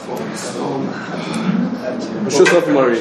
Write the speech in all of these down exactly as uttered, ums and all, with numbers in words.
Mishus of Mari.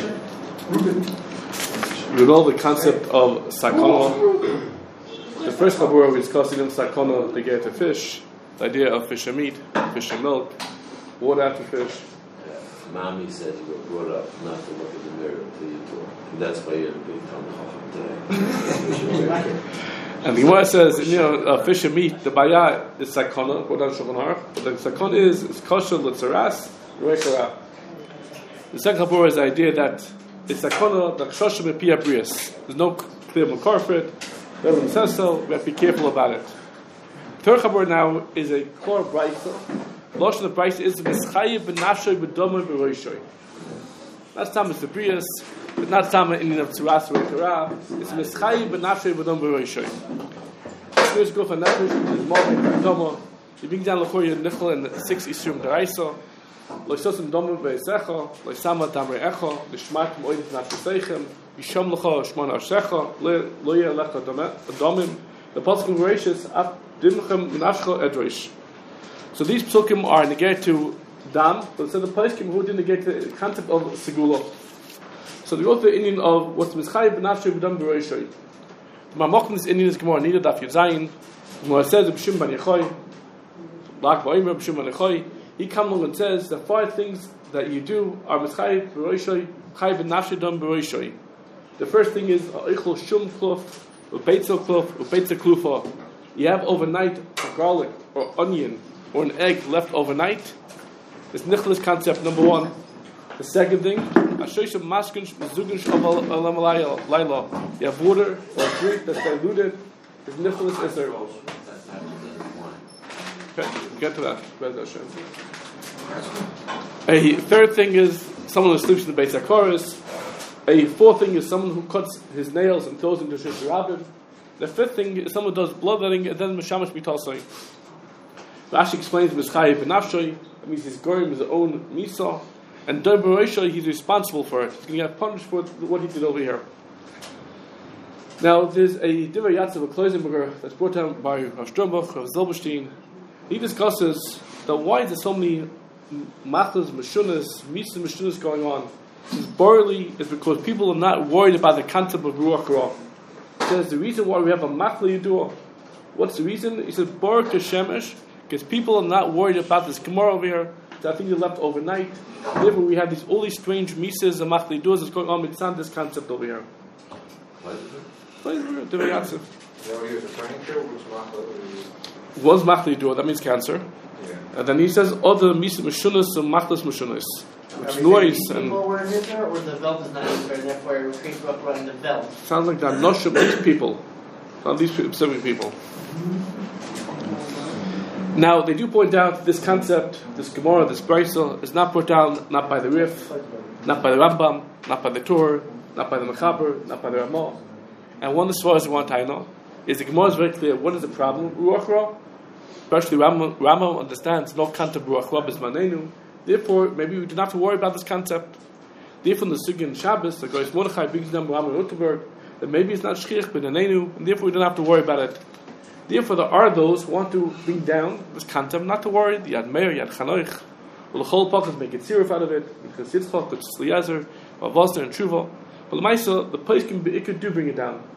You know the concept of sakana. The first Chabura we discussed in sakana, they get to fish. The idea of fish and meat, fish and milk, water after fish. Mommy said you were brought up not to look in the mirror until you talk. And that's why you're a big Talmud Chacham today. And the Gemara says, you know, uh, fish and meat, the baya is sakana, go down Shulchan Aruch. The sakana is, is kosher, l'tzaras, roikara. The second Chabura is the idea that it's sakana, the kshosha me'piyah brias. There's no clear makar for it. Everyone says so, we have to be careful about it. Third Chabura now is a core brayso. Losh of the price is Mischayev b'nafshoy b'domah b'roishoy. That's time it's the brias, but not time in of tzuras roikara. It's Mischayev b'nafshoy b'domah b'roishoy. Let's go for nefesh. Is more b'domah. You bring down l'chor your nichol and six isrim d'raiso. Lo yisosem domah b'esecha. Lo yisama tamrei echa. L'shmat moed v'nafsheseichem. Yishom l'cha shmon arsecha. Lo yeh lecha domim. The pasuk in Bereshis af dimchem v'nafshecha edroish. So these psukim are negate to dam, but instead of psukim who didn't negate the concept of segula. So the author Indian of what's mischayim b'nafshay b'dam b'roishay. The Mamach in this Indian is Gemara Nida Daf Yudzayin. Gemara says b'shim ban yechoy, lak ba'omer b'shim ban yechoy. He comes along and says the five things that you do are mischayim b'roishay, chayim b'nafshay b'dam b'roishay. The first thing is ichol shum kluf, upeitzel kluf, upeitzel klufa. You have overnight a garlic or onion or an egg left overnight. This nicholas concept number one. The second thing, ashoysham maskin zugun shaval alam laila. You have water or drink that's diluted. This nicholas is there. Okay, get to that. A third thing is someone who sleeps in the Beit Zakaris. A fourth thing is someone who cuts his nails and throws into Shish Rabbim. The fifth thing is someone who does bloodletting and then Meshamash B'Talsai. Rashi explains Mischayev b'nafshoy. That means he's goring his own misa, and Dor b'roishoy, he's responsible for it. He's going to get punished for what he did over here. Now, there's a Divrei Yatzav of Kloisenberger that's brought down by Rav Sternbuch, Rav Zilberstein. He discusses that why is there so many machlas, mishunas, misas, mishunas going on. He says barley is because people are not worried about the concept of ruach ra. He says the reason why we have a machla yidua. What's the reason? He says baruch Hashemesh. Because people are not worried about this Gemara over here. That thing they left overnight. Therefore, we have these all these strange mises and machliduas that's going on with this concept over here. What is it? What is it? Divrei Yatzav. Is that what he was referring to? Which Was machlidua? That means cancer. Yeah. And then he says other mises mishunas and machlas mishunas, which noise and. People were in there, or the belt is not in there, therefore it was creeped up around the belt. Sounds like that. Noshim these people, not these specific people. Now, they do point out this concept, this Gemara, this Brisa, is not put down not by the Rif, not by the Rambam, not by the Torah, not by the Mechaber, not by the Ramah. And one as far as we want to know is the Gemara is very clear. What is the problem? Ruach Ra. Especially Rambam, Rambam understands no concept Ruach Ra b'zmanenu. Therefore, maybe we do not have to worry about this concept. Therefore, in the Sugya and Shabbos, the Goyis Mordechai brings down Rambam Rotenberg that maybe it's not Shchich b'nanenu, and therefore we don't have to worry about it. Therefore, there are those who want to bring down this concept, not to worry. The Yad Meir, Yad Chanoich, will the whole pocket make it sirif out of it. Because Yitzchak, which is Eliezer, or Vosner and Tshuva. But the Maisa, the place can be, it could do bring it down.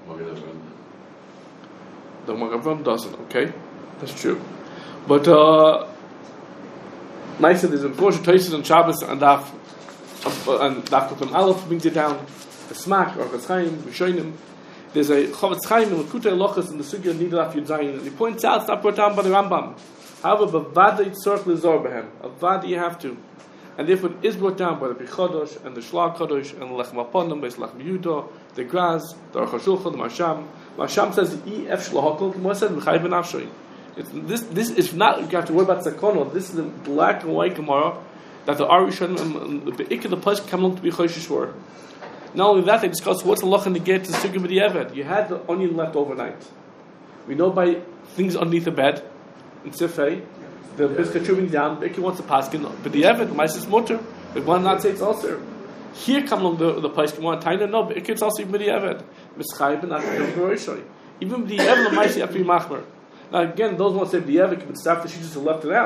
The Magavram doesn't. Okay, that's true. But uh, Maisa, there's unfortunate places on Shabbos and Daf and Daf Kutam Aleph brings it down. The Smak or Chatzchaim, Rishonim. There's a Chavetz Chaim in Lekutei Lochos in the Sugya Nidaf Yudzayin, and he points out it's not brought down by the Rambam. However, b'vada yitzorch lezor behem, a vada you have to, and therefore it is brought down by the Pichodosh and the Shlag Chodosh and the Lechem Aponim, by Lechem Yehuda, the Graz, the Aruch HaShulchan, the Marsham. Marsham says the E F Shlahokol. Gemara says M'chayev b'nafshoy. This this is not. You have to worry about Sakono. This is the black and white Gemara that the Arishan and the Be'ikah the place come along to be Choshesh for. Not only that, they discuss what's the loch in the gate to the Sugya b'di'evet. You had the onion left overnight. We know by things underneath the bed in Sifei, the biscuit chewing down. Be'ikah wants to pass in b'di'evet. Ma'ases mutter. But one not say it's also. Here come along the the place. One taina no. Be'ikah it's also b'di'evet. Mischayib and not b'roishoy. Even b'di'evet the ma'ases have to be machmer. Now again, those who want to say b'di'evet can stop the she just left it out.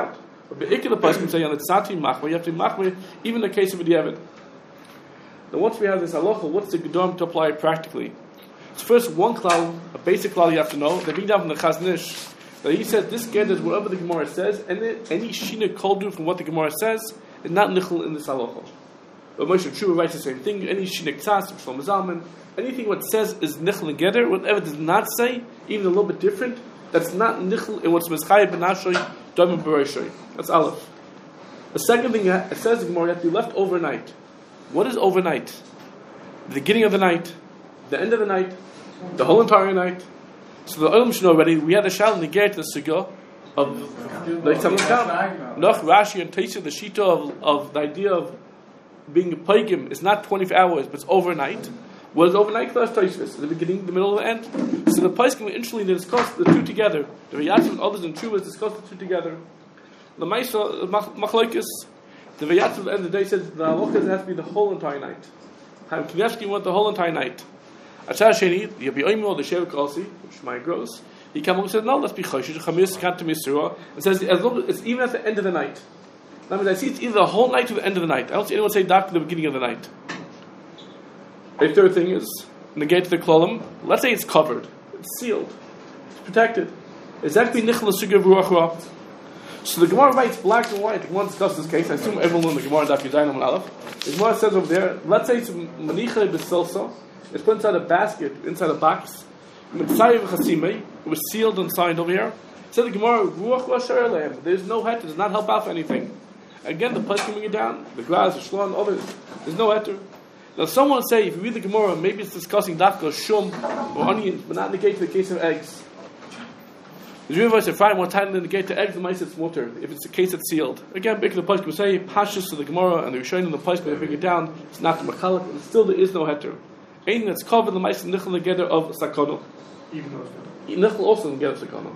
But be'ikir the poskim say on the tzati machmer, you have to machmer even in the case of a diavad. Now once we have this halacha, what's the gedom to apply it practically? So first, one klal, a basic klal you have to know. They bring down from the Chaznish that he says this get is whatever the Gemara says, and any shina koldu from what the Gemara says is not nichel in this halacha. But Moshe Tshuva writes the same thing. Any shina ktsas from Shlomo Zalman, anything what says is nichel and geder, whatever does not say, even a little bit different, that's not nichel in what's mizchayim benashoy domim bereishoy. That's aleph. The second thing it says the Gemara, you have to be left overnight. What is overnight? The beginning of the night, the end of the night, the whole entire night. So the Olam should know already. We had a shal in the gate to the sugya of like some Noch Rashi and Taisa the shita of, of the idea of being a paigim is not twenty-four hours, but it's overnight. What is overnight? Class Taisvis, the beginning, the middle, and the end. So the paiskim instantly discuss the two together. The Vayatz and others and Chuvas discuss the two together. The Maisa Machlokes, the Vayatz at the end of the day says the halacha has to be the whole entire night. Chaim Kanievsky went the whole entire night. Achar Sheni, the Yabioimo, the Shevik Kalsi, which Shmai grows, he came along and said, no, let's be Choshish, Chamis, Kantam Yisroa, and says, as long as it's even at the end of the night. That means I see it's either the whole night or the end of the night. I don't see anyone say Dak at the beginning of the night. A third thing is, negate the Klolim, let's say it's covered, it's sealed, it's protected. Is that be Nichel Sugya Ruach? So the Gemara writes black and white. The Gemara discusses this case. I assume everyone in the Gemara Daf Yudayin and Aleph. The Gemara says over there, let's say it's Manicha B'Silsa. It's put inside a basket, inside a box. It was sealed and signed over here. Said the Gemara, there's no heter, does not help out for anything. Again, the place coming down, the glass, the shlon, others, there's no heter. Now, someone will say, if you read the Gemara, maybe it's discussing dafka, shum, or onions, but not negate the case of eggs. The Jew said, fine, one time to negate the eggs, the mice it's water, if it's the case that's sealed. Again, back to the place will say, pashas to the Gemara, and the Rishonim in the place when they bring it down, it's not the machalik, and still there is no heter. Anything that's covered the mice nichel together of sakana. Even though Nichel also can get of sakana.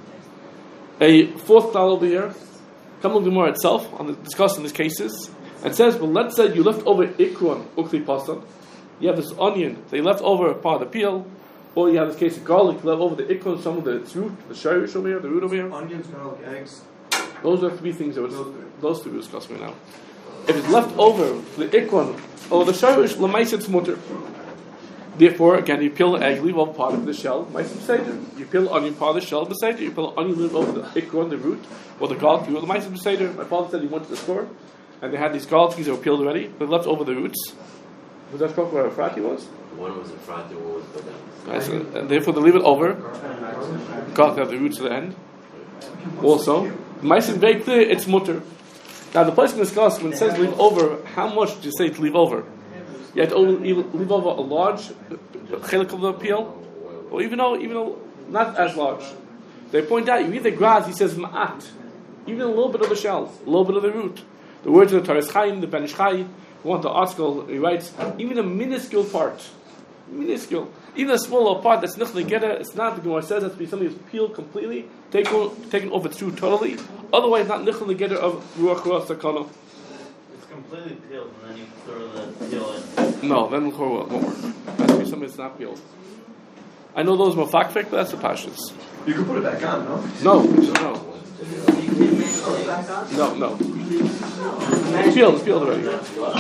A fourth klal over here, Kamel Gemara itself, on the, discussing these cases, and says, well, let's say you left over ikron ukli pasan. You have this onion, they left over part of the peel, or you have this case of garlic, you left over the ikron, some of the its root, the shirish over here, the root over here. onions, garlic, eggs. Those are three things that was, those three we're discussing right now. If it's left over the ikron or the shirish, lemais it's mutter. Therefore, again, you peel the egg, leave over part of the shell, ma'asim seder. You peel the onion, part of the shell, the seder. You peel the onion, leave over the ikron, the root, or the garlic, leave over the ma'asim seder. My father said he went to the store, and they had these garlic trees that were peeled already, but left over the roots. Was that spoke where a frati was? One was in front and one was put down. Right, so, and therefore, they leave it over. Garlic have the roots to the end. Also, ma'asim very clear, it's mutter. Now, the place can discuss when it says leave over, how much do you say to leave over? You have to leave over a large chelik of the peel, or even though, even though not as large. They point out, you read the grass, he says ma'at, even a little bit of the shell, a little bit of the root. The words of the Taras Chaim, the Ben Ish Chai, who want the article, he writes, even a minuscule part, minuscule, even a smaller part that's nichel together, it's not, the Gemara says, it has to be something that's peeled completely, taken, taken over through totally, otherwise not nichel together of ruach ruach sakana. Completely peeled and then you throw the peel in. No, then the won't work. It has to be something that's not peeled. I know those mafakfik, but that's the pashas. You can put it back on, no? No, no, no, no. It's peeled, it's peeled already.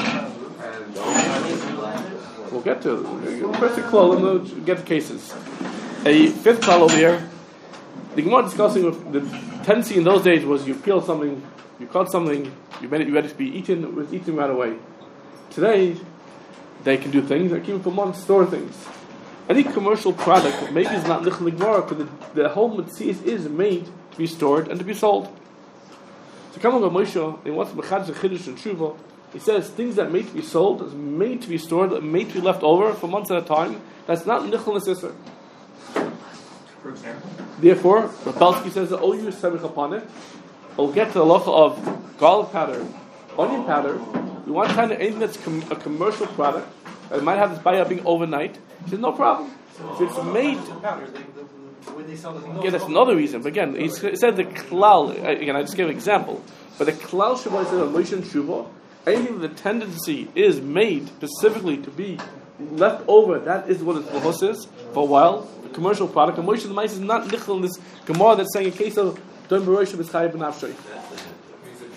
We'll get to it. First the klal, and then we'll get to cases. A fifth klal over here. The Gemara discussing with the tendency in those days was you peel something, you cut something, you made it, you ready to be eaten, it was eaten right away. Today, they can do things, they keep it for months, store things. Any commercial product, maybe it's not nichel nigmar, because the, the whole mitzvah is made to be stored and to be sold. So come on, Moshe, he wants mechadz and chiddush and tshuva. He says things that made to be sold, is made to be stored, made to be left over for months at a time. That's not nichel nesisser. For example? Therefore, Rapelsky says that all you samich upon it. We'll get to the halacha of garlic powder, onion powder. We want to find anything that's com- a commercial product that might have this buy being overnight. He says no problem. If it's made, yeah, that's another reason. But again, he said the klal. Again, I just gave an example. But the klal shuva said on Moshe and Shuva, anything that the tendency is made specifically to be left over, that is what its lahos is for a while. A commercial product. And Moshe the Mice is not nichel in this Gemara that's saying a case of Dom Baroshim is chayiv b'nafshay.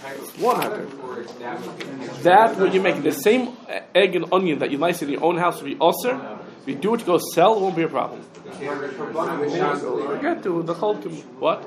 One heter. That what you're making the same egg and onion that you nice in your own house will be ulcer. If you do it to go sell, it won't be a problem. Forget to the whole what?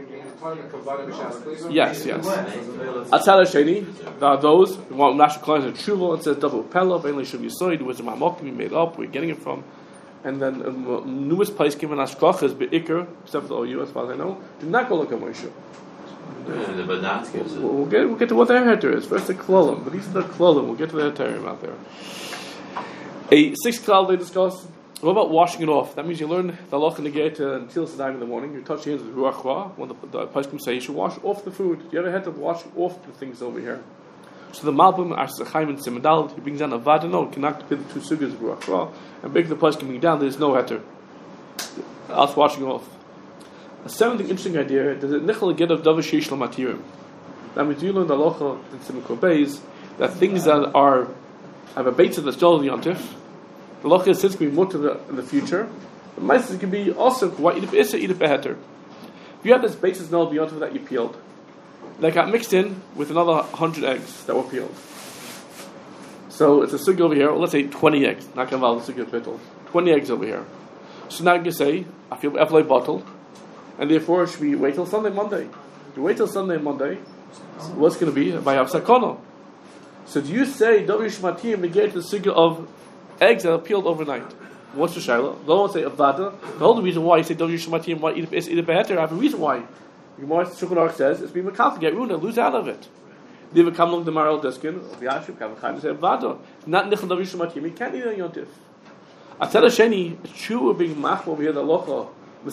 Yes, yes. Atzal Sheni, there are those who want Rashi calls it tshuva and says double pella, only should be soid, was a mamokim we made up, we're getting it from. And then the um, newest place given Ashkoch is Be'ikr, except for the O U, as far as I know, do not go look at Moshe. And the Badat gives it. We'll get, we'll get to what their heter is. First the klolim, but these are the klolim. We'll get to the heterim out there. A sixth klal they discuss. What about washing it off? That means you learn the halach in the gate until Sedai in the morning. You touch your hands with ruach ra. When the, the poskim say you should wash off the food. You ever had to wash off the things over here? So the Malbim, Arsachaim and Simadal, he brings down a vada. No, cannot be the two sugas of ruach ra. And break the poskim bring down. There is no heter. Us washing off. A seventh interesting idea, does it nichel get of davar sheish l'matirim? That means you learn the halacha in Simon Beis that things that are have a beit that's still in yontif. The halacha is since can be mutter in the future. The ma'aser can be also what eat issa eat beheter. If you have this basis null beyond that you peeled, that got mixed in with another hundred eggs that were peeled. So it's a sugi over here. Well, let's say twenty eggs. Not gonna involve the sugi of pittel. Twenty eggs over here. So now you can say I feel eflay bottled. And therefore, should we wait till Sunday, Monday? If you wait till Sunday, Monday, what's going to be? By Hafsakono. So do you say, W Shmatim negate the sigil of eggs that are peeled overnight? What's the Shaila? The one say Avada. The whole reason why you say W Shmatim, why eat a beheter, I have a reason why. Gemara Shulchan Aruch says, it's being Makal to get ruined and lose out of it. They will come along the Maral Diskin, of Yashib, Kavachim, say Avada. Not Nichel W Shmatim, you can't eat a Yontif. I tell a Sheni, it's true we're being Mach over here, the Locha. The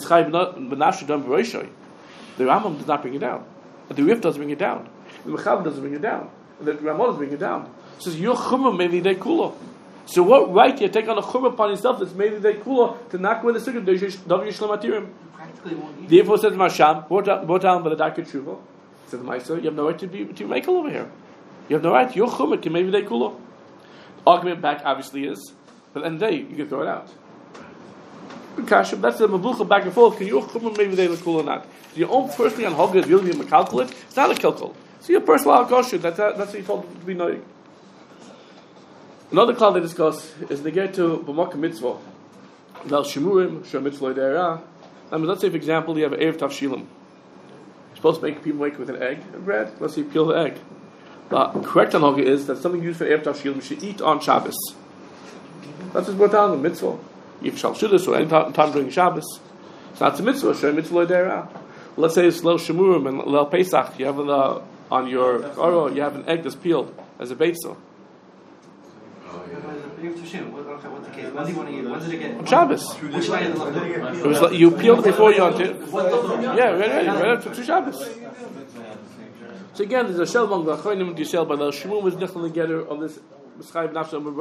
Rambam does not bring it down. The Rif doesn't bring it down. The Mechaber doesn't bring it down. The Ramah doesn't bring it down. It says, your chumrah maybe they kula. So what right you take on a chumrah upon yourself that's maybe they kula to knock away the sukkah of Yishlem Atirim? Therefore says Masham, brought down by the Darkei Tshuva, says the Meister, you have no right to be to make over here. You have no right. Your chumrah can maybe they kula. Argument back obviously is, but at the end of the day, you can throw it out. That's a mabucha back and forth. Can you chumrah maybe they look cool or not? So your own personally on hogga is really a calculate. It's not a kilkul. So your personal alkosher. That's that's what you told to be knowing. Another klal they discuss is they get to b'makom mitzvah. Vel shemurim shor mitzvah de'era. I mean, let's say for example you have an erev tavshilim. You're supposed to make people make with an egg and bread. Let's say you peel the egg. The correct on hogga is that something used for erev tavshilim you should eat on Shabbos. That's just brought down the mitzvah. If shall shudus or any time during Shabbos, it's not a mitzvah. Shem mitzvah de'era. Let's say it's Leil Shemurim and Leil Pesach. You have an, uh, on your oro, you have an egg that's peeled as a beitza. On Shabbos. It was like you peeled it before you on it. Yeah, right, right, right after two Shabbos. So again, there's a shell among the Achronim to sell by Leil Shemurim is nichel together on this. Again,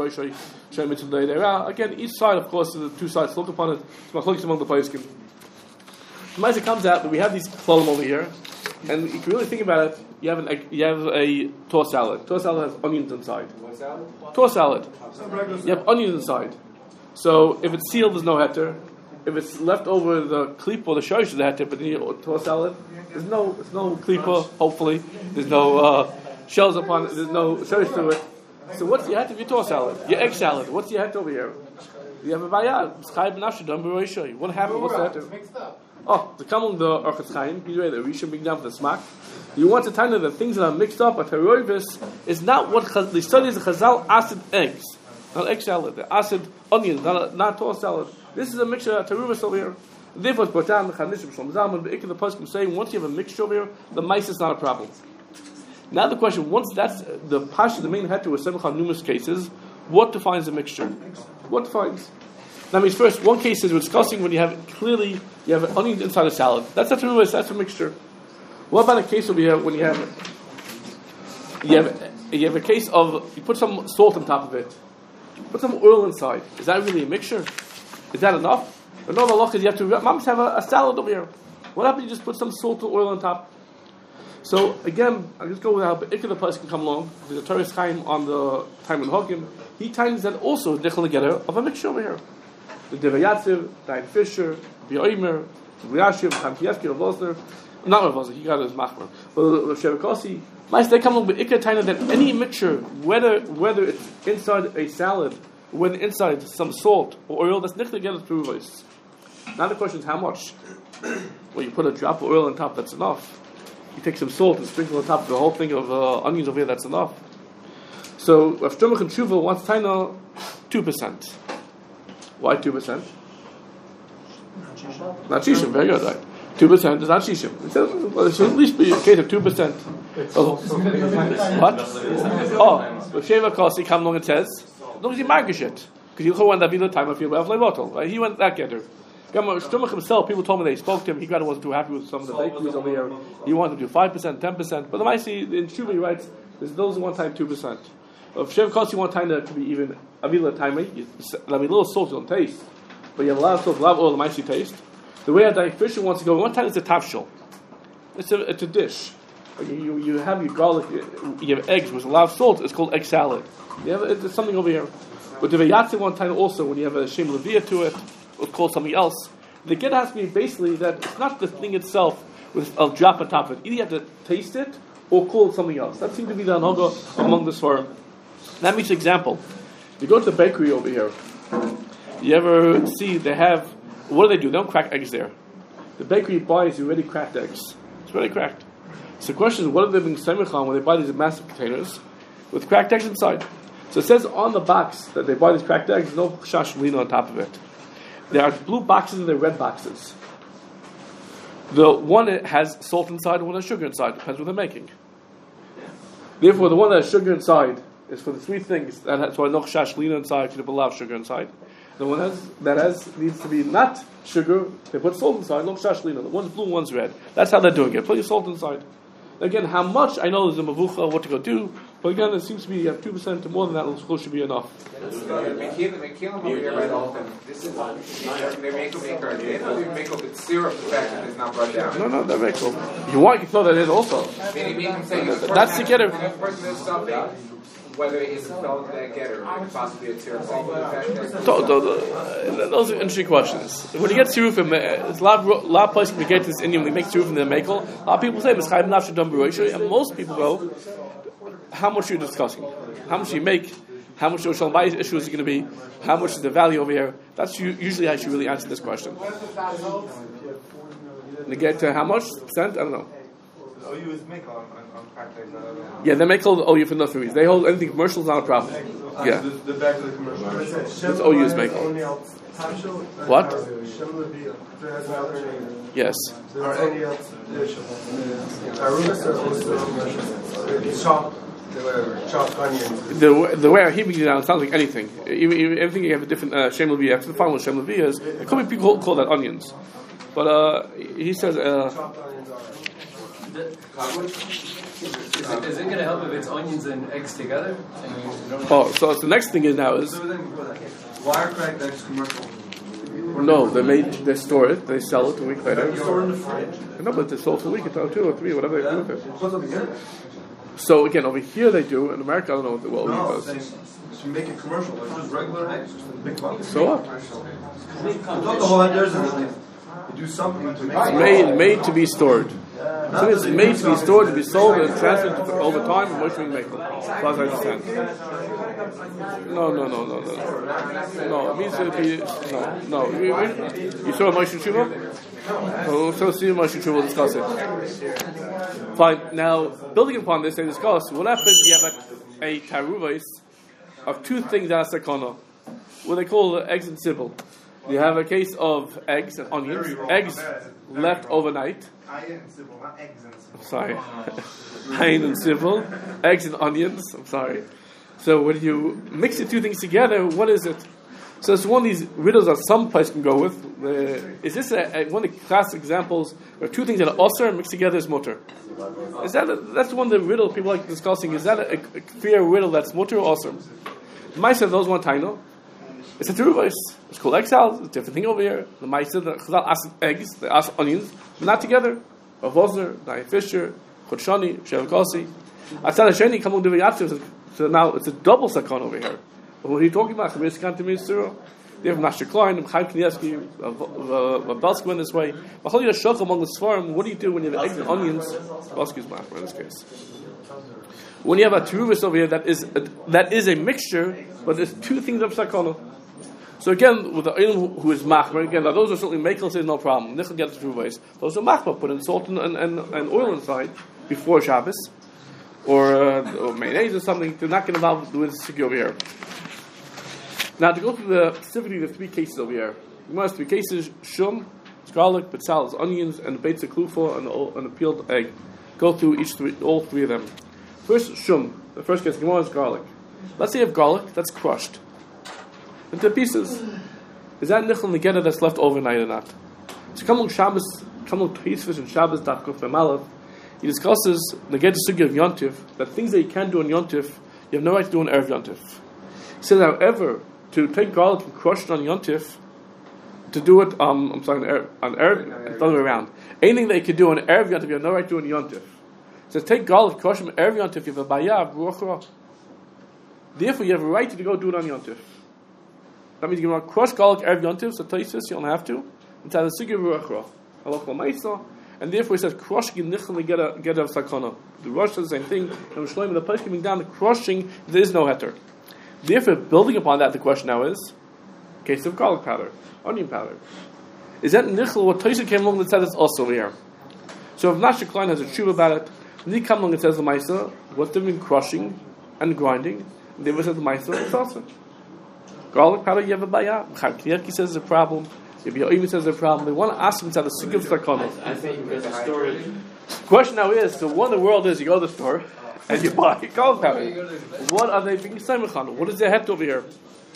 each side, of course, the two sides look upon it. It's among the poskim. As it comes out that we have these klolim over here, and if you really think about it, you have an you have a toast salad. Toast salad has onions inside. What salad? Toast salad. You have onions inside. So if it's sealed, there's no heter. If it's left over the klipa or the shosh, there's a heter. But then you toast salad, there's no there's no klipa. Hopefully, there's no uh, shells upon it. There's no shosh to it. So what's the heter of your toast salad? Your egg salad. What's the heter over here? You have a bayad. What happened? What's the heter? Oh, the kamung the Orchos Chaim, you read the Rishon bring down for the smack. You want to tell me that things that are mixed up, a teroivis, is not what the study is. Chazal acid eggs, not egg salad. The acid onions, not not toast salad. This is a mixture of teroivis over here. Therefore, it's brought down the Chanishim Shlom Zalman. The Ik of the poskim saying once you have a mixture over here, the mice is not a problem. Now the question: once that's the pasha, the main heter was seven numerous cases. What defines a mixture? What defines? That means first, one case is we're discussing when you have clearly you have onions inside a salad. That's not a that's a mixture. What about a case over here when you have you have you have a case of you put some salt on top of it, you put some oil inside? Is that really a mixture? Is that enough? Another loch is you have to moms have a, a salad over here. What happens if you just put some salt or oil on top? So again, I'll just go with how Ik of the place can come along. There's a Torah Chaim on the time in Hogim. He times that also nichel together of a mixture over here. The Devei Yatziv, Dayan Fisher, B'Yomer, Yashim, Tam Kievsky, Rav Losner, not Rav Losner, he got his machmer. But Rav Shevakosi, Mice, they come along with ikka taina that any mixture, whether whether it's inside a salad, or whether inside some salt or oil, that's nicked together through voice. Now the question is how much? Well, you put a drop of oil on top, that's enough. You take some salt and sprinkle on top of the whole thing of uh, onions over here, that's enough. So Rav Shlomo and Tshuva wants taina two percent. Why two percent? Not shishim, very good, right? Two percent is not shishim. Well, it should at least be a case of two percent. Oh. What? Oh, the Sheva Kosi come along and says, as long as you margish it, because you want that be the time of your bottle. Right? He went that getter. Shtumach himself, people told me they spoke to him. He kind of wasn't too happy with some of the bakeries over here. He wanted to do five percent, ten percent. But the Maisi in Shuvah he writes, there's those one time two percent. If Sheva Kosi one time that could be even avila time, there'll be a little salt you don't taste, but you have a lot of salt, a lot of oil, the Maisi taste. The way a dietitian wants to go, one time it's a tafshil. It's a it's a dish. You you have your garlic, you have eggs with a lot of salt. It's called egg salad. You have it's something over here. But the vayatze one time also, when you have a shem levia to it, it's called something else. The get has to be basically that it's not the thing itself with a drop on top of it. Either you have to taste it or call it something else. That seems to be the anhaga among the svarim. That means example. You go to the bakery over here. You ever see they have? What do they do? They don't crack eggs there. The bakery buys already cracked eggs. It's already cracked. So the question is, what are they being semich on when they buy these massive containers with cracked eggs inside? So it says on the box that they buy these cracked eggs, no shashlina on top of it. There are blue boxes and there are red boxes. The one has salt inside and one has sugar inside. Depends what they're making. Therefore, the one that has sugar inside is for the three things. That has, so I know shashlina inside, you put a lot of sugar inside. The one has, that has needs to be not sugar. They put salt inside, no shashlina. The one's blue, one's red. That's how they're doing it. Put your salt inside. Again, how much? I know there's a mavucha, what to go do, but again, it seems to be you have two percent to more than that. It should be enough. This is their makeup maker. They don't make up its syrup. The fact that it's not brought down. No, no, they're very cool. You want you can throw that in also. That's the getter. If a person is something, whether it's a fellow to that getter, it could possibly be a syrup. Those are interesting questions. When you get sirufim, there's a lot of, a lot of places we get to this Indian, we make sirufim in the mekel. A lot of people say, and most people go, how much are you discussing? How much do you make? How much your shalom bayis issue is going to be? How much is the value over here? That's usually how you really answer this question. And get to how much percent? I don't know. O U is make on, on practice. Yeah, they make hold O U for nothing reason. They hold anything commercial is not a problem. Yeah. The, the back of the commercial. It's O U is make What? Yes. The the way I'm heaping it down sounds like anything. Even, even everything you have a different uh, shem leviyah. After the final shem leviyah is, it could be people call that onions, but uh, he says. Uh, Is it, is it going to help if it's onions and eggs together? Oh, so the next thing is now is Why are cracked eggs commercial? no, they made they store it, they sell it a week later. You store it in the fridge. No, but they sold for a week or two or three, whatever they do with it. So again, over here they do. In America, I don't know what the well No, does. they, so you make it commercial, like just regular eggs, just in big box. So what? Not the whole idea is that you do something to make It's made made to be stored. So it's made to be stored, to be sold, and transferred over time. And what should we make them? As far as I understand. No, no, no, no, no. No, it means to be no, no. You, you saw Moshe Tshuva? So so see Moshe Tshuva. We'll discuss it. Fine. Now, building upon this, they discuss what happens. You have a, a taruvos of two things that are sakana. What they call eggs and sibble. You have a case of eggs and onions. Eggs left overnight. I'm sorry. Ayin and civil. Eggs and onions. I'm sorry. So when you mix the two things together, what is it? So it's one of these riddles that some place can go with. Uh, is this a, a, one of the classic examples where two things that are osir mixed together is mutter? Is that a, that's one of the riddles people like discussing. Is that a, a clear riddle that's mutter or osir? Ma'aser those one taino. It's a teruvos. It's called egg salad. It's a different thing over here. The ma'aser, the chazal ask eggs, they ask onions, but not together. Rav Vosner, Naim Fisher, Chotshani, Sheva Kosi. Atzad Hasheni, Kamul Deviyatsu. So now it's a double sakon over here. But what are you talking about? Chabir Sikan Tamir Sura. They have Nasher Klein, Chaim Knievsky, Belsky went this way. But how do you shock among the Svarim? What do you do when you have eggs and onions? Belsky's mouth in this case. When you have a teruvis over here, that is a, that is a mixture, but there's two things of sakana. So again, with the ilim who is machmer, again, now those are certainly makel says no problem. Nichel gets two ways. Those are machmer, put in salt and, and, and oil inside before Shabbos, or, uh, or mayonnaise or something. They're not going to involve with the sugya over here. Now to go through the specifically the three cases over here. You must three cases: shum, garlic, betzals, onions, and the beitza klufa and the, and the peeled egg. Go through each three, all three of them. First, shum. The first case, Gemara is garlic. Let's say you have garlic that's crushed into pieces. Is that nichel negeda that's left overnight or not? So, come on Shabbos, come on Tosfos and Shabbos daf kuf memalav. He discusses negeda sugya of yontif, that things that you can do on yontif, you have no right to do on erev yontif. He says, however, to take garlic and crush it on yontif, to do it, um, I'm sorry, on erev, and the other way around. Anything that you can do on erev yontif, you have no right to do on yontif. So take garlic, crush them erev yontif, you have a bayav, ruach. Therefore, you have a right to go do it on yontif. That means you can crush garlic erev yontif, so Tosfos, you don't have to. It's a sugya ruach, halach l'maisa, and therefore he says crushing nichel get a get a sakana. The Rosh says the same thing. And Shlomo the Pasuk coming down, the crushing there is no heter. Therefore, building upon that, the question now is, case of garlic powder, onion powder. Is that nichel what Tosfos came along and said it's also over here? So if Nasha Klein has a tshuva about it, when he comes along and says the Maisa, what's the difference between crushing and grinding? And they will say the Maisa, it's also. Garlic powder, you have a bayah. Chaim Knievsky says it's a problem. Maybe even says it's a problem. They want to ask him to have the sugya of sakana. I think there's a story. The question now is, so what in the world is, you go to the store and you buy garlic powder. What are they being samichan? What is their head over here?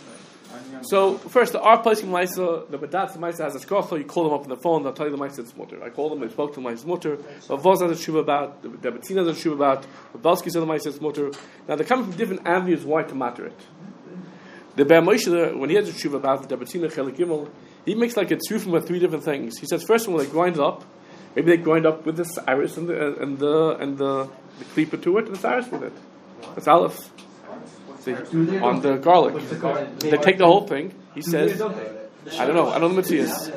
So first, the art placing Maisa, the Badatz Maisa has a skachel. You call them up on the phone. They'll tell you the Maisa it's mutter. I called them. I spoke to the Maisa mutter. The Voz has a tshuva about. The Debetzina has a tshuva about. The Belsky said the Maisa it's mutter. Now they're coming from different avenues why to matter it. The Be'er Moshe, when he has a tshuva about the Debetzina Chelik Gimel, he makes like a tshuva with three different things. He says first one, they grind it up. Maybe they grind up with the cyrus and the and the and the, the klipa to it and the cyrus with it. That's aleph. On the garlic, they take the whole thing. He says, I don't know. I don't know the Matthias.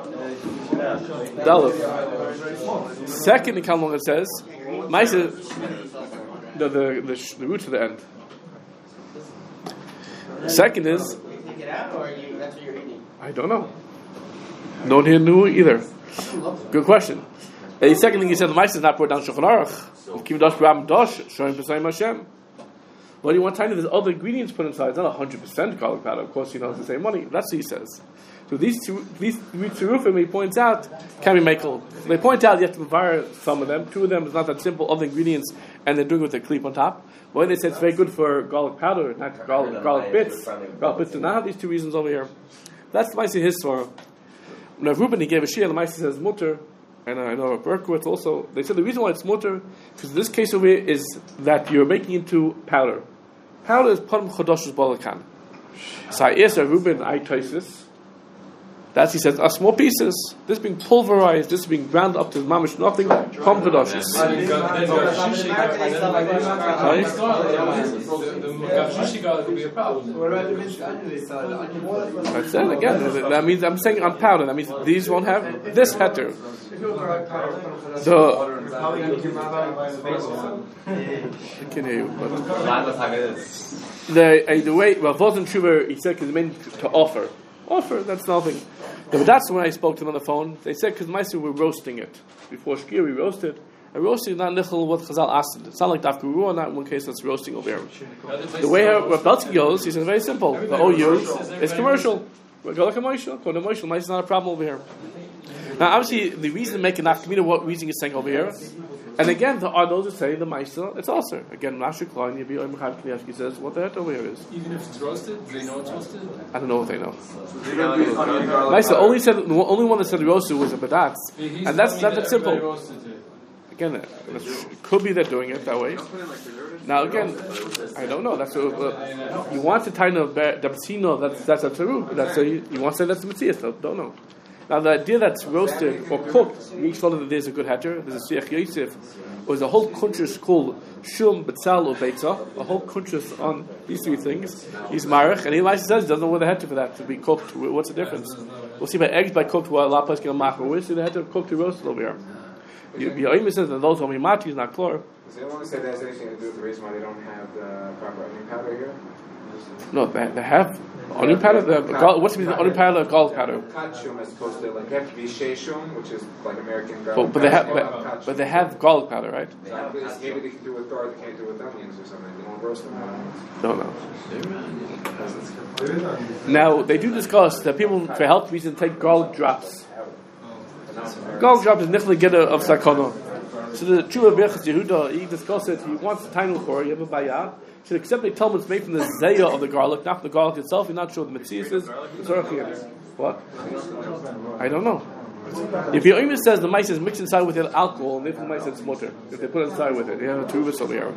Dalet. Second, the Kalmon it says, Maisa, the the the, the root to the end. Second is, I don't know. No one here knew either. Good question. The second thing he said, the Maisa is not brought down Shulchan Aruch. Kim Dosh Ram Dosh showing B'Sayim Hashem. Well, you want tiny, there's other ingredients put inside. It's not one hundred percent garlic powder. Of course, you know, it's the same money. That's what he says. So these two, these three tzurufim, he points out, can be makel. They point out you have to provide some of them. Two of them is not that simple. Other ingredients, and they're doing it with their cleap on top. But when they say it's very good for garlic powder, not garlic, garlic bits, garlic bits do not have these two reasons over here. That's the Maisa his Torah. Now, Reuben, he gave a shir, the Maisa says mutter, and I know Berkowitz also, they said the reason why it's mutter, because this case over here is that you're making into powder. Powder is Padam Chodosh's Balakan. So I asked Reuben, I Tosfos. That's, he says, are small pieces. This being pulverized, this being ground up to mamish nothing. Padam Chodosh's. I said again, that means I'm saying on powder. That means these won't have this heter. The I can hear you. The uh, the way well, wasn't true. He said because it meant to offer. Offer, that's nothing. But that's when I spoke to them on the phone. They said because my we're roasting it before shkir. We roasted. And roasting is not nichel what Chazal asked. It's not like daf guru, not in one case that's roasting over here. The way Rav Belsky goes, he says very simple. The O U is commercial. Go like a moishel. Go to moishel. Moishel is not a problem over here. Now, obviously, the reason to make an afkamina, what reason is saying over here, and again, there are those who say the Maisa, it's also again, Nasha Klein, Yabi Oim Chaim Knievsky says, what the heck over here is. Even if it's roasted, do they know it's roasted? I don't know what they know. Maisa only said, the only one that said roasted was a Badatz, and that's not that simple. Again, it could be they're doing it that way. Now, again, I don't know. That's a, uh, you want to tie the Debetzina, that's that's a teru. That's a, you want to say that's a Matthias. No, don't know. Now, the idea that's roasted or cooked, each one of them there's a good heter. There's a Siach Yosef. Was a whole kuntrus called Shum, Betzal, or Beitza. A whole kuntrus on these three things. He's Marich, and he likes says he doesn't know where the heter for that to be cooked. What's the difference? We'll see by eggs by cooked. Well, a lot of people macher. We'll see the heter cooked to roasted over here. Yoim says that those who are mati is not clear. Does anyone say that has anything to do with the reason why they don't have the proper onion powder here? No, they, they have onion powder. They have gal, what's the onion powder? Garlic powder. Cut shum as opposed to like they have to be shea shum, which is like American garlic. But, but they have, powder. but, but they have garlic powder, right? So maybe they can do it with or they can't do it with onions or something. They don't roast them with onions. No, no. Now they do discuss that people, for health reasons, take garlic drops. Garlic drops is nichla geda of sakana. So the Tshuva Birchas Yehuda, he discussed it. He wants the tiny for you have a bayah. Should accept they tell him it's made from the zayah of the garlic, not from the garlic itself. You're not sure what the metzias is. What? I don't know. If your image says the mice is mixed inside with it alcohol, and if the mice it's mutter, if they put it inside with it, they have a tuvas over here.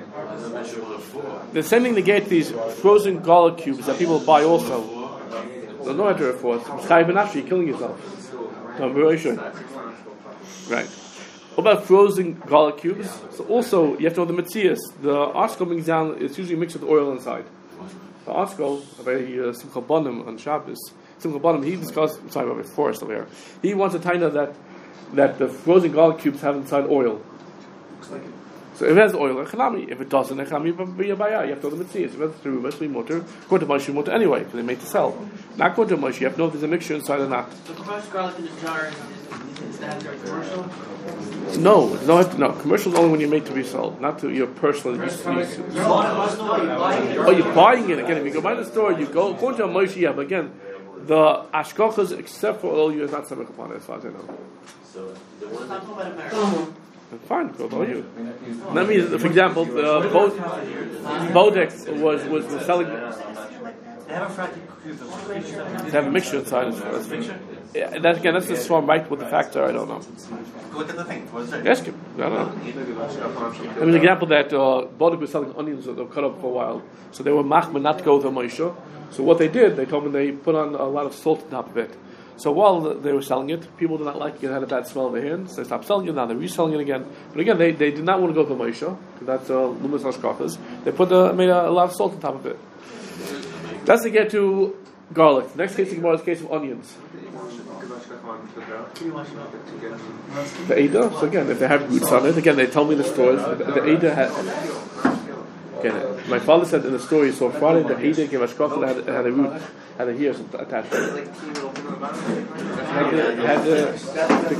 The same thing they get these frozen garlic cubes that people buy also. They don't know how to report. You're killing yourself. No, I'm very sure. Right. What about frozen garlic cubes? So also, you have to know the metzias. The arsko brings down, it's usually mixed with oil inside. The arsko, very uh, Simcha Bonim on Shabbos, Simcha Bonim, he discussed, sorry, about Forrest over here. He wants a taina that that the frozen garlic cubes have inside oil. So if it has oil, echanami. If it doesn't, echanami be a bayah. You have to know the metzias. If it's through mostly mutter, according to Moshe mutter anyway, because they make to sell. Not according to Moshe, you have to know if there's a mixture inside or not. So crushed garlic in a jar is, is that very commercial? No, no, no. Commercial is only when you make to be sold, not to your personal use. use. Oh, you're buying it again. If you go by the store, you go according to Moshe. Yeah, but again, the ashkochas except for oil, you is not samech upon it, as far as I know. So the one I'm that talking about America. Fine, go to you. That means, for example, the Bod- Bodex was, was was selling. They have a frat. They have a mixture inside. That's, that's, yeah, that again, that's the swarm right with the factor. I don't know. Go look at the thing. What is it? Ask him. I don't know. I mean, an example that uh, Bodex was selling onions that they were cut up for a while, so they were machma not to go to Moshe. So what they did, they told me they put on a lot of salt on top of it. So while they were selling it, people did not like it. It had a bad smell in their hands. They stopped selling it. Now they're reselling it again. But again, they, they did not want to go to Moshe because that's uh, lumas hashkachas. They put the, made a, a lot of salt on top of it. That's to get to garlic. The next case of Gemara is the case of onions. The Ada. So again, if they have roots on it, again they tell me the stories. The, the Ada had. Again, my father said in the story, so Friday the Ada gave hashkacha had, had a root, had a hair attached to it. Had the, had the, the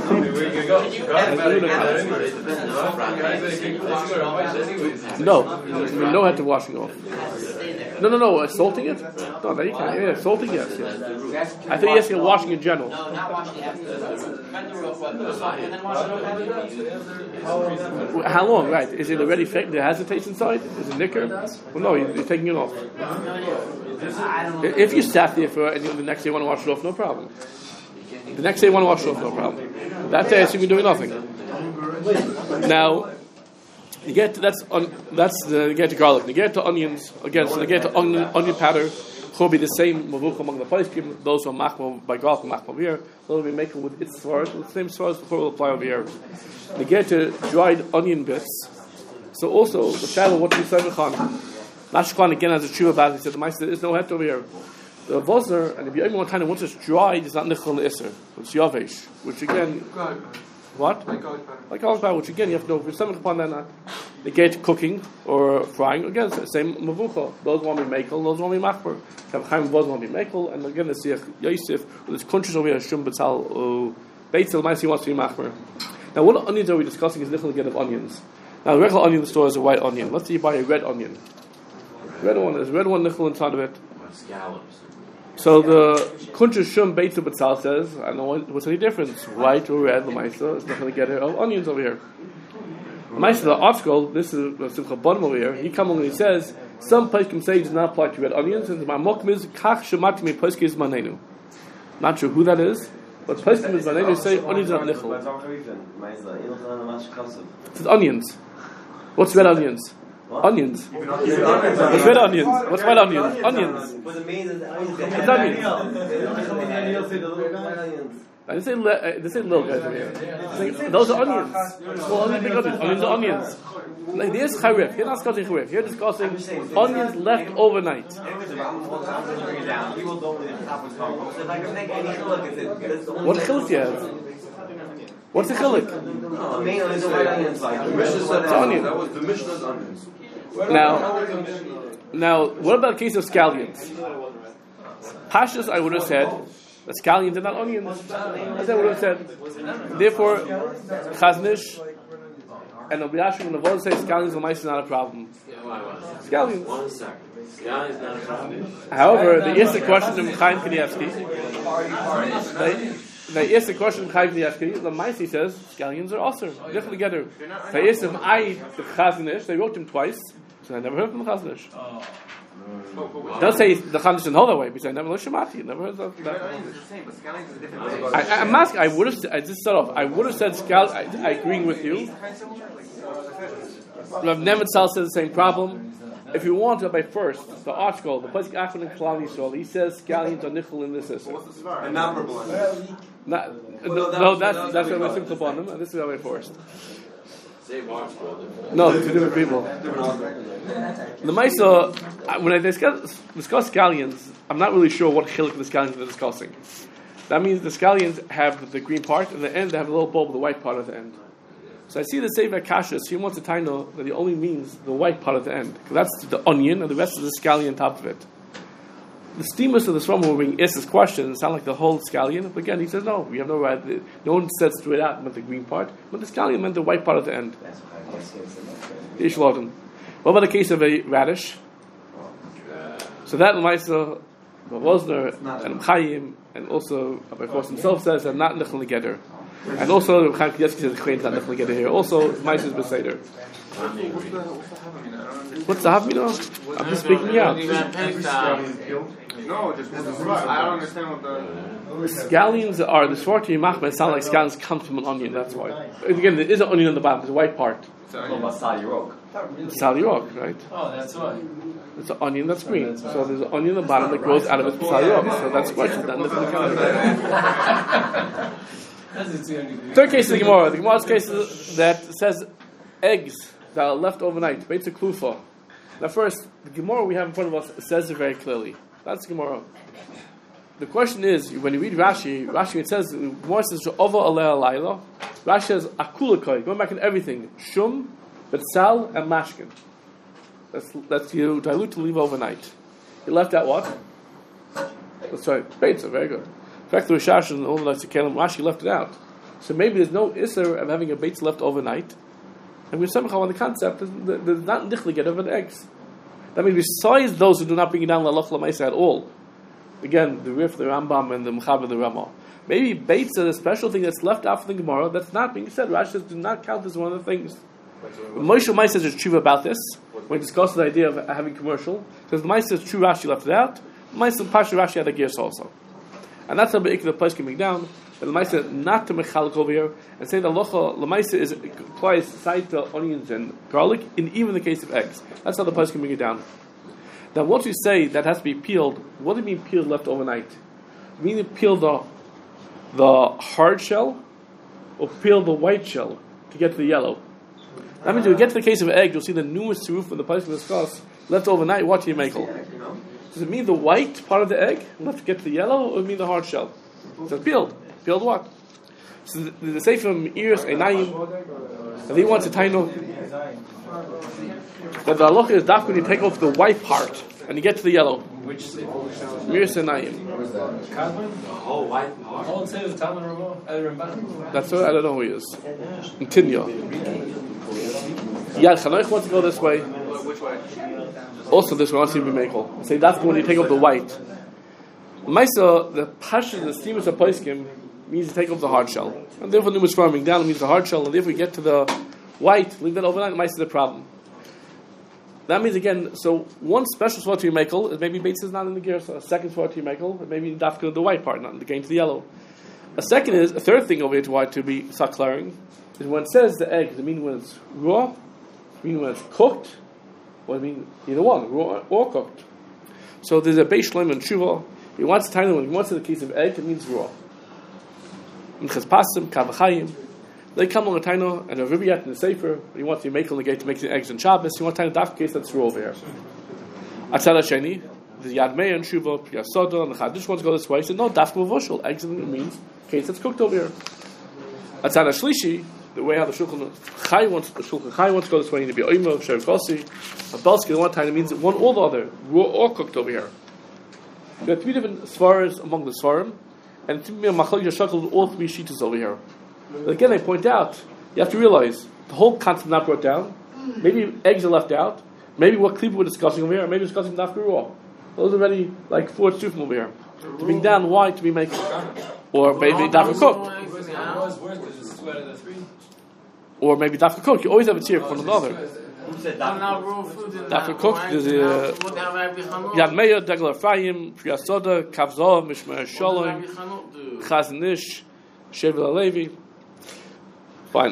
no, we know how to washing off. No, no, no, uh, salting it? No, no, you can't. Yeah, salting, yes, yes. I think yes, you're washing in general. No, not washing and then wash it off. How long, right? Is it already fake? There has a taste inside? Is it nicker? Well, no, you're, you're taking it off. If you sat there for and the next day you want to wash it off, no problem. The next day you want to wash it off, no problem. That day I assume you're doing nothing. Now, you get to, that's on, that's the, you get to garlic. You get to onions again. So you get to onion, onion powder. Will be the same mavuch among the poskim. Those who are machma by garlic, machma over here. Those will be making with its svars, the same svars before will apply over here. You get to dried onion bits. So also the shadow what we said Mechan. Mashkan again has a true about it. He said the mice there is no head over here. The vozer, and if you ever want to once it's dried, it's not nichol iser. It's yavesh, which again, what? Like garlic powder, which again you have to know if you're stomach upon that not. They get cooking or frying again, it's the same mavucha. Those want to be makel, those want to be machmer. Have chaim those want to be makel, and again the siach Yosef with his countries over here shum betzal beitzel ma'isi wants to be machmer. Now what onions are we discussing is nichol again of onions. Now the regular onion in the store is a white onion. Let's say you buy a red onion. Red one is red one nichol inside of it. Scallops. So the Kuntra Shum Beitzu Batzal says, I don't know what's any difference, white or red, the Maisa, it's not going to get of onions over here. The Maisa, the article, this is the Simcha Bonim over here, he comes along and he says, some poskim say does not apply to red onions, and my mokum is, Kach Shemati me poskim is manenu. Not sure who that is, but poskim is manenu say onions are nichol. It's onions. What's red onions? What? Onions. What's red onions? What's white onions? Onions. It's onions. I didn't say li- I didn't say little guys over here. Those are onions. Well, onions, big onions. Onions are onions. Like there's charif. You're not discussing charif. You're discussing onions left overnight. What chiluk do you have? What's the chilik? No, Main they onions, say- white onions. The Mishnah said It's onion. onions. That was the Mishnah's onions. Now, now, what about the case of scallions? Pashas, I would have said that scallions are not onions. That's what I would have said. Therefore, Chaznish and Rabbi Yashim and Avodah say scallions and mice is not a problem. Scallions. One second. Scallions not a problem. However, they asked the question of Chaim Kanievsky. They, they asked the question of Chaim Kanievsky. The mice, he says, scallions are also different together. They asked him, I, the Chaznish, they wrote him twice. So I never heard from the Chaznish. Don't say the Chaznish didn't hold that way, because I never heard Shemati. Never heard of that. I, I'm asking, I would have, I just start off, I would have said scal, I, I agreeing with you. Rav Nemetzal says the same problem. If you want to, by first, the article, the Pasuk Achron and Klal Yisrael, he says scallions are nichol in this issue. And not purple. Not, no, no, that's that's what we're simple upon them, and this is how we forced. Same article. No, two different people. The Maisa, when I discuss, discuss scallions, I'm not really sure what chilik the scallions are discussing. That means the scallions have the green part, and at the end they have a little bulb with the white part at the end. So I see the Sefer Kashas, he wants to know that he only means the white part at the end, because that's the onion, and the rest is the scallion on top of it. The steamers of the Sroma were being asked this question, sound like the whole scallion, but again he says no, we have no right, no one said straight out meant the green part, but the scallion meant the white part at the end. Ishlodim. What about the case of a radish? So that Lamaisa, Wozner, and Chaim, and also Rabbi Frost himself says they're not nichol together. And also Chaim Kanievsky says the Chaim is not nichol together here. Also Maisa is Beseder. What's the Havmina? I'm just speaking out. No, just I don't understand what the Scallions are the Svarti Machmed sound like scallions come from an onion. That's why. Again, there is an onion on the bottom. There's a white part. Basal Yirok. It's Sal Yirok, right? Oh, that's why. It's an onion that's green. So there's an onion on the bottom that grows out of its Sal Yirok. So that's question. That doesn't count. Third case of the Gemara. The Gemara's case is that says eggs that are left overnight. Beitza Klufa. Now, first, the Gemara we have in front of us says it very clearly. That's the Gemara. The question is, when you read Rashi, Rashi it says, Gemara says, Ova aleh alayla. Rashi says, Akulakai, going back in everything. Shum, Betzal, and Mashkin. That's, that's you dilute to leave overnight. You left out what? That's right, Beitza, very good. In fact, the Rishash and all the Kalim, Rashi left it out. So maybe there's no Isser of having a Beitza left overnight. And we're somehow on the concept, there's not nichli get over the eggs. That means besides those who do not bring it down l'aloch l'maisa at all, again, the Rif, the Rambam, and the Mechaber, the Ramah. Maybe Beitza, the special thing that's left out from the Gemara, that's not being said. Rashi says, do not count as one of the things. Moshe Mai says there's tshuva about this, when he discussed the idea of having commercial. Because the Mai says true Rashi left it out, Mai says Pasha Rashi had a gears also. And that's how the the place coming down. But the Maisa not to mechalik over here and say the locha the Maisa is applies side to onions and garlic in even the case of eggs. That's how the place can bring it down. Now, once you say that has to be peeled, what do you mean peeled left overnight? You mean to peel the the hard shell or peel the white shell to get to the yellow? That means when you get to the case of egg, you'll see the numerous roof in the place we discuss left overnight. What do you make? Does it mean the white part of the egg left to get to the yellow, or does it mean the hard shell? So it's peeled. Peeled what? So the, the Sefer Me'iros Einayim, and he wants to tie no that the halacha is dafka when you take off the white part and you get to the yellow. Which Me'iros Einayim. The whole white part. All it says is Talmud Ramah. That's what I don't know who he is. Continue. Yeah, Chanoich wants to go this way. which way? Also, this one, see B'Mekel. Say that's when you take off the white. Maisa, the passion, the steamers of Paiskim means to take off the hard shell, and therefore the numerous farming down means the hard shell, and if we get to the white, leave that overnight. Maisa is the problem. That means again, so one special spot to Mekel is maybe Bates is not in the gear, so a second spot to Mekel, maybe Dafka the white part, not getting to the yellow. A second is a third thing over here to white to be sakklaring is when it says the egg, does it mean when it's raw, does it mean when it's cooked, or does it mean either one, raw or cooked? So there's a Beis Shlomo and Tshuva. He wants to tell you when he wants in the case of egg, it means raw. In Chespasim, Kavachayim, they come on the Taino and a Riviyat in the Sefer. He wants to make on the gate to make the eggs and Shabbos. He wants to tell the case that's raw over here. Atzal Sheni, the Yad Meir and Tshuva, Yasoda, and the Chadish wants to go this way. He said, no, Dafka Mavushal, eggs and it means case that's cooked over here. Atzana Shlishi, the way how the Shulchan Chai wants the Shulchan Chai wants to go this way, to be Oimo, Sherkosi, a Balski, the one time it means one or the other, raw or cooked over here. There are three different svaras among the svarim, and all three sheetas over here. But again, I point out, you have to realize the whole concept not brought down. Maybe eggs are left out. Maybe what Klipa we're discussing over here, maybe we're discussing Dafka raw. Those are already like four two from over here. To bring down why to be making, or maybe Dafka cooked. Or maybe Dafka cooked. You always have a tier for one another. Dafka cooked, there's a Yad Meir, Degel Ephraim, Priyasoda, Kavzoh, Mishmer Shalom, Chazanish, Shevel Alevi. Fine.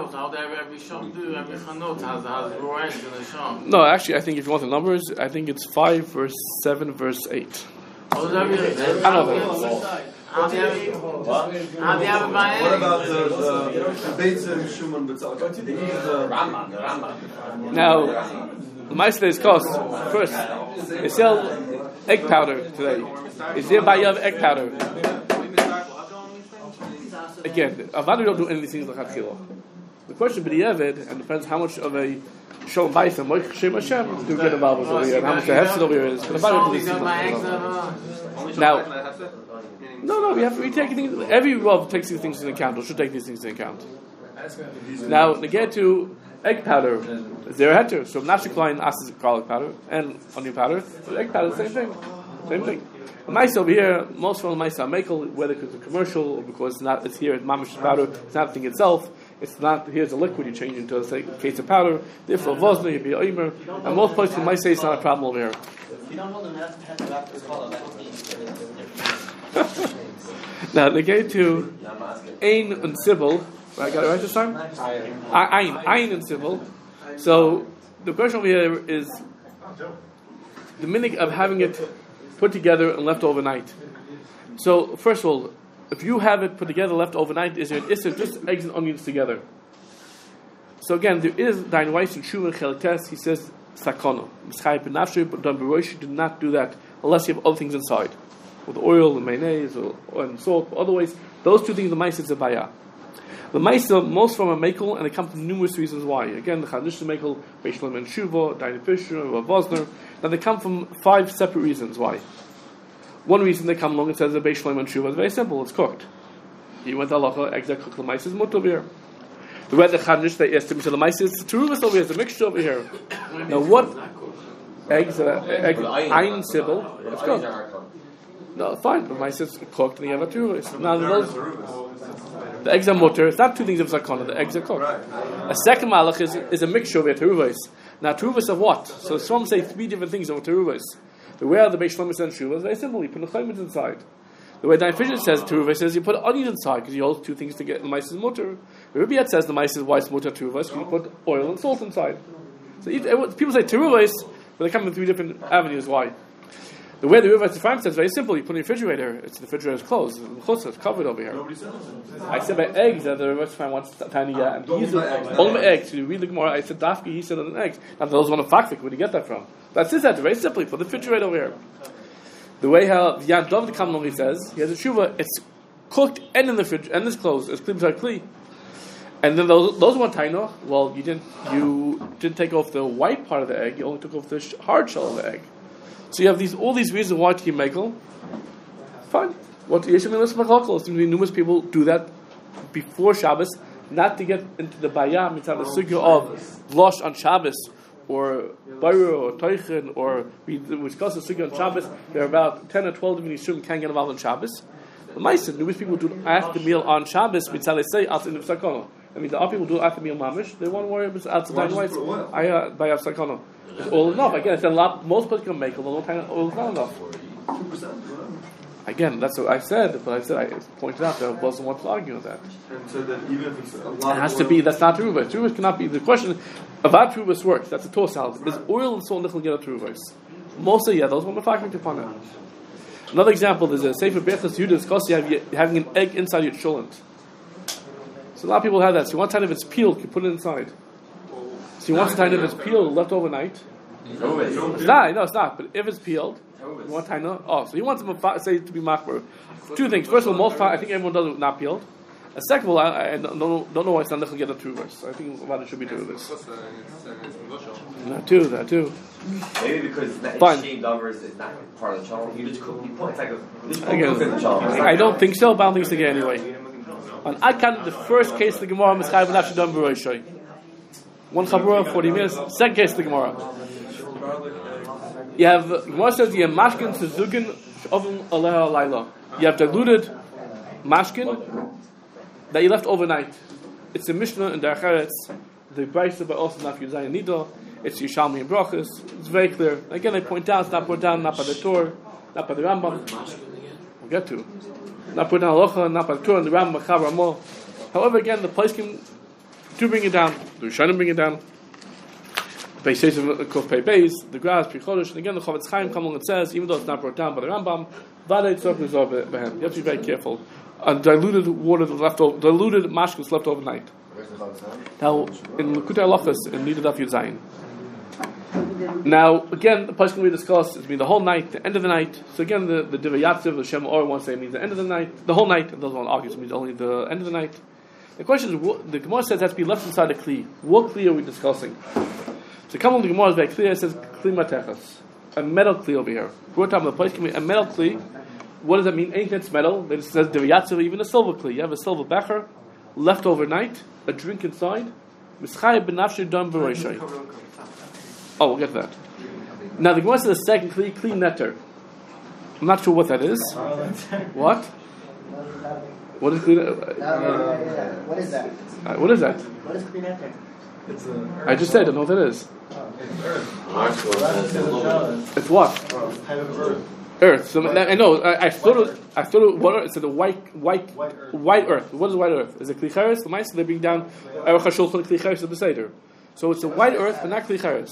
No, actually, I think if you want the numbers, I think it's five, verse seven, verse eight. I don't know. What about the Beitzim Shuman B'tzal? Now, the Meister is cost. First, they sell egg powder today. Is there by you have egg powder? Again, Avadu don't do anything like Hatchila. The question with the Yevid, and depends how much of a Shalom Bayis and Moich Shem Hashem do get involved over here, and how much the Hefsid over here is. But Avadu do this. Now, no, no, we have we take things. Every Rav takes these things into account, or should take these things into account. Now, to get to egg powder, is there a heter? So Nashik Klein asks garlic powder and onion powder. But egg powder, same thing, same thing. The mice over here, most of the mice are makel, whether because it's commercial or because it's not. It's here at mamish powder. It's not the thing itself. It's not. Here's a liquid you change into a case of powder. Therefore, vosna you'd be oimer. And most places might say it's not a problem over here. Now they go to Ein and Sibyl. I got it right this time? Ein, Ein and Sibyl. So the question over here is the meaning of having it put together and left overnight. So first of all, if you have it put together left overnight, is there an issue just eggs and onions together? So again, there is Dain Weiss and Shuvah Cheletes. He says Sakono. Mischai Benafshi, but Don Beroshi did not do that unless you have other things inside. With oil and mayonnaise or, and salt, but otherwise, those two things, the mice is a bayah. The mice, most from a makel, and they come from numerous reasons why. Again, the Chanish makel, Beishlam and Shuva, Dain Fisher, or Vosner. Now they come from five separate reasons why. One reason they come along and says the Beishlam and Shuva is very simple, it's cooked. You went to halacha, eggs that cook the mice is mutter over here. The way the Chanish, they asked him, so the mice is teruvas over here, it's a mixture over here. Now what? Eggs, uh, egg, Ein Sibyl, it's cooked. No, fine. The mice is cooked and you have a turuvos. Now those, the eggs are mutter. It's not two things of zakona. The eggs are cooked. A second malach is, is a mixture of turuvos. Now turuvos of what? So some say three different things of turuvos. The way the Beis Shlomo says turuvos is very simple. You put the chayimins inside. The way Dain Fisher says turuvos says you put onions inside because you hold two things to get the mice is mutter. The Rebbe Yet says the mice is white mutter turuvos. You put oil and salt inside. So people say turuvos, but they come in three different avenues. Why? The way the River Ephraim says is very simple. You put in the refrigerator, it's the refrigerator is closed. It's covered over here. I said by eggs that the River Ephraim wants tiny yeah, and he's only eggs. So you read the Gemara, I said Dafki, he said on eggs. Now those want to fakfik, where do you get that from? That's his answer, very simply, for the refrigerator over here. The way how Yad Dov the Kamlon he says, he has a shuva, it's cooked and in the fridge and it's closed. It's clean like kli. And then those those want taino. Well, you didn't you didn't take off the white part of the egg. You only took off the sh- hard shell of the egg. So you have these all these reasons why to keep mekel. Fine. What Yeshua Machalkal seems to be numerous people do that before Shabbos, not to get into the bayam. It's on the sugya of losh on Shabbos or bayru or toichin or we discuss the sugya on Shabbos. There are about ten or twelve different yishum can't get involved on Shabbos. The Ma'aser, numerous people do after the meal on Shabbos. Mitzvah they say outside of sakana. I mean, the other people do after the meal mamish. They want to worry about outside the whites. I uh, by sakana. It's all enough. Again, it's a lot. Most people can make, although oil is not enough. Two percent. Again, that's what I said, but I said I pointed out that I wasn't want to argue with that. And so that even if it's a lot, it has to be. That's not truvas. Truvas cannot be the question about truvas works. That's a toast salad. There's oil and salt that get a truvas. Mostly, yeah, those want to factor upon it. Another example: there's a sefer Bechas Yudas Kosi having an egg inside your cholent. So a lot of people have that. So you want time if it's peeled, you put it inside. So you want time if it's peeled left overnight. No, it's not. No, it's not. But if it's peeled. You want time? Oh, so you want to say to be makbar. Two things. First of all, most I think everyone does it not peeled. A second of all, I, I don't, know, don't know why it's not Nichel get a two verse. I think about it should be two verse. That too, that too. Maybe because it's not Fine. shaved over is it's not part of the challah. You just cook. You put it's like a. You just Again, cook in the challah. I don't think so, but I don't think it's again anyway. On I count the first case of the Gemara Mischai and actually done B'Roishay. One Chabura, forty minutes. Second case of the Gemara. You have Gemara says you have mashkin to zugin oven aleha laila. You have diluted mashkin that you left overnight. It's a Mishnah in the Acharetz. The Brisa by also not Yuzayin Nida. It's Yishalmi and Brachas. It's very clear. Again, I point out it's not put down, not by the Torah, not by the Rambam. We'll get to. Not put down Halacha, not by the Torah, and the Rambam, Machav Ramah. However, again, the place can do bring it down. The Rishonim bring it down. Beis says of Kof Pei Beis, the Graz, Pri Chodesh, and again the Chavetz Chaim comes along and says, even though it's not brought down by the Rambam, Vadei Tzorch Nizor Behem. You have to be very careful. Uh, diluted water that's left over, diluted mashkos left overnight. Now, in Likutei Halachos, in Nida Daf Yud Zayin. Now, again, the place can be discussed. It means the whole night, the end of the night. So again, the the Divrei Yatziv, the Shem Or wants to say it means the end of the night, the whole night. And those one argues it means only the end of the night. The question is, what, the Gemara says it has to be left inside the kli. What kli are we discussing? So come on, the Gemara is very clear. It says kli matechas, a metal kli over here. We're talking about the place can be a metal kli. What does that mean? Anything that's metal. It says Divrei Yatziv, even a silver kli. You have a silver becher left overnight, a drink inside. Mischai b'nafshi dam b'roishay. Oh, we'll get to that. Now the Gemara says the second kli, kli netter. I'm not sure what that is. What? What is kli netter? What is that? Uh, what is that? What is kli netter? I just said I don't know what that is. It's what? Earth. So that, I know. I, I thought. It, I thought. It, what? It's the white, white, white earth. white earth. What is white earth? Is it klicheres? The mice they bring down Aruch HaShulchan klicheres of the Seder. So it's a white earth, but not klicheres.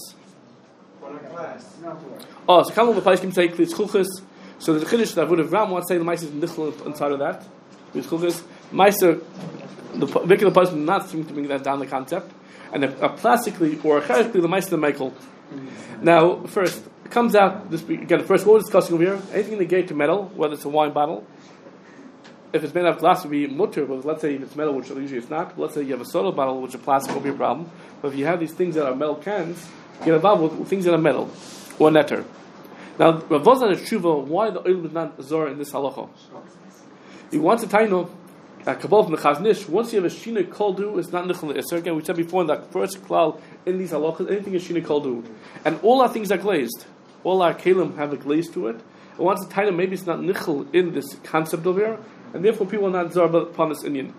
Oh, so come on, the place can say klichuchas. So the chiddush that would have Ram wants to say the mice is nichl inside of that. Klichuchas. Mice the regular person does not seem to bring that down the concept, and a, a plastically or cheretically the mice the Michael. Now, first. It comes out this again. First, what we're discussing over here: anything in the gate to metal, whether it's a wine bottle. If it's made out of glass, it would be mutter. But let's say if it's metal, which usually it's not. But let's say you have a soda bottle, which is plastic, will be a problem. But if you have these things that are metal cans, you get involved with things that are metal or netter. Now, Rav Vozan is tshuva. Why the oil is not zor in this halacha? He wants to tell you, a kabbalah from the Chaznish. Once you have a shina koldu, it's not nichel iser. Again, we said before in that first klal in these halachas, anything is shina koldu, and all our things are glazed. All our kalim have a glaze to it. And once the time, maybe it's not nichel in this concept over here, and therefore people are not zarba upon this Indian.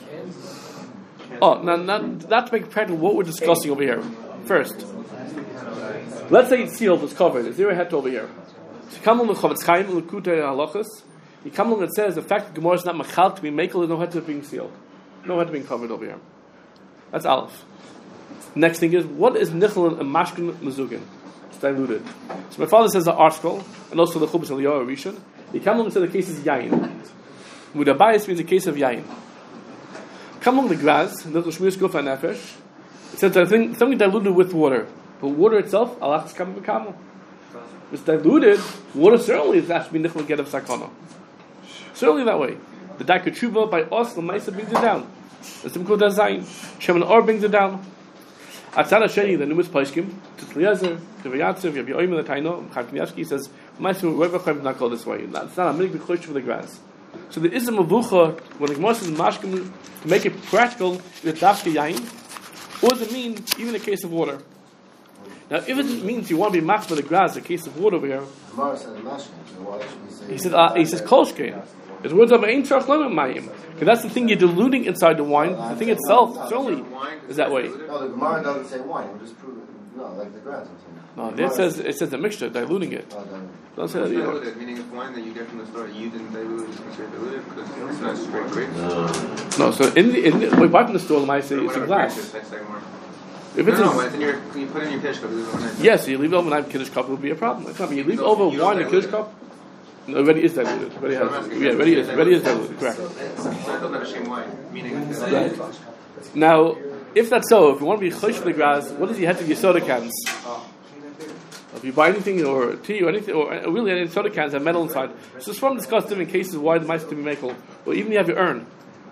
Oh, now not, not to make practical what we're discussing over here. First, let's say it's sealed, it's covered. Is there a het over here? So come along the Chavetz Chaim, Likutei Halachos. You come along and says the fact that Gemara is not machal to be makel, there's no het to being sealed, no het being covered over here. That's aleph. Next thing is, what is nichel and mashkin mezugin? Diluted. So my father says the article, and also the Chubas Eliyahu Rishon. He come along and said the case is yain. Mudabayis means the case of yain. Come along the Graz, the Shmiras Guf HaNefesh. It says something, something diluted with water, but water itself, Allah has come to it's diluted. Water certainly is actually nichel get of sakana. Certainly that way. The Daika Tshuva by us, the Maisa brings it down. The Simchot Zayin, Shemin Or brings it down. Atzad Hasheni, the Numis Paishkim, Tzliazer, Divrei Yatziv, Rabbi Oimer the Taino, Chaim Kanievsky says, "Ma'aser Rebbe not called this way. It's not a minig b'chosh for the grass." So there is a mavucha when the Gemara says mashkim to make it practical. Is it dafka yain, or does it mean even a case of water? Now, if it means you want to be mach for the grass, a case of water over here, he says, uh, he says kolshkein. His words of ein tzarich lemon mayim. Because that's the thing you're diluting inside the wine. The thing itself certainly is that way. No, the Gemara doesn't say wine. We'll just prove it. No, like the grass. No, it says it says the mixture, diluting it. Oh, then. Don't say that either. Diluted, meaning it's wine that you get from the store, you didn't dilute it, it's diluted because it's not straight grapes. No, so in the in the, we buy from the store, I say it's a glass. If it's If no, it's no, a, when it's in your, you put it in your kiddush cup, you leave it overnight. yes, you leave it overnight kiddush cup, it would be a problem. It's not. You leave it over You don't wine in dilute kiddush it. cup. No, it already is diluted. It already has. Yeah, it already is. It already is diluted. Correct. So it's still not a shame wine, meaning it's Right. Now, if that's so, if you want to be chosh for the grass, what does he have to your soda cans? If you buy anything or tea or anything, or really any soda cans have metal inside. So this one discuss different cases why the mice to be makel, or even you have your urn.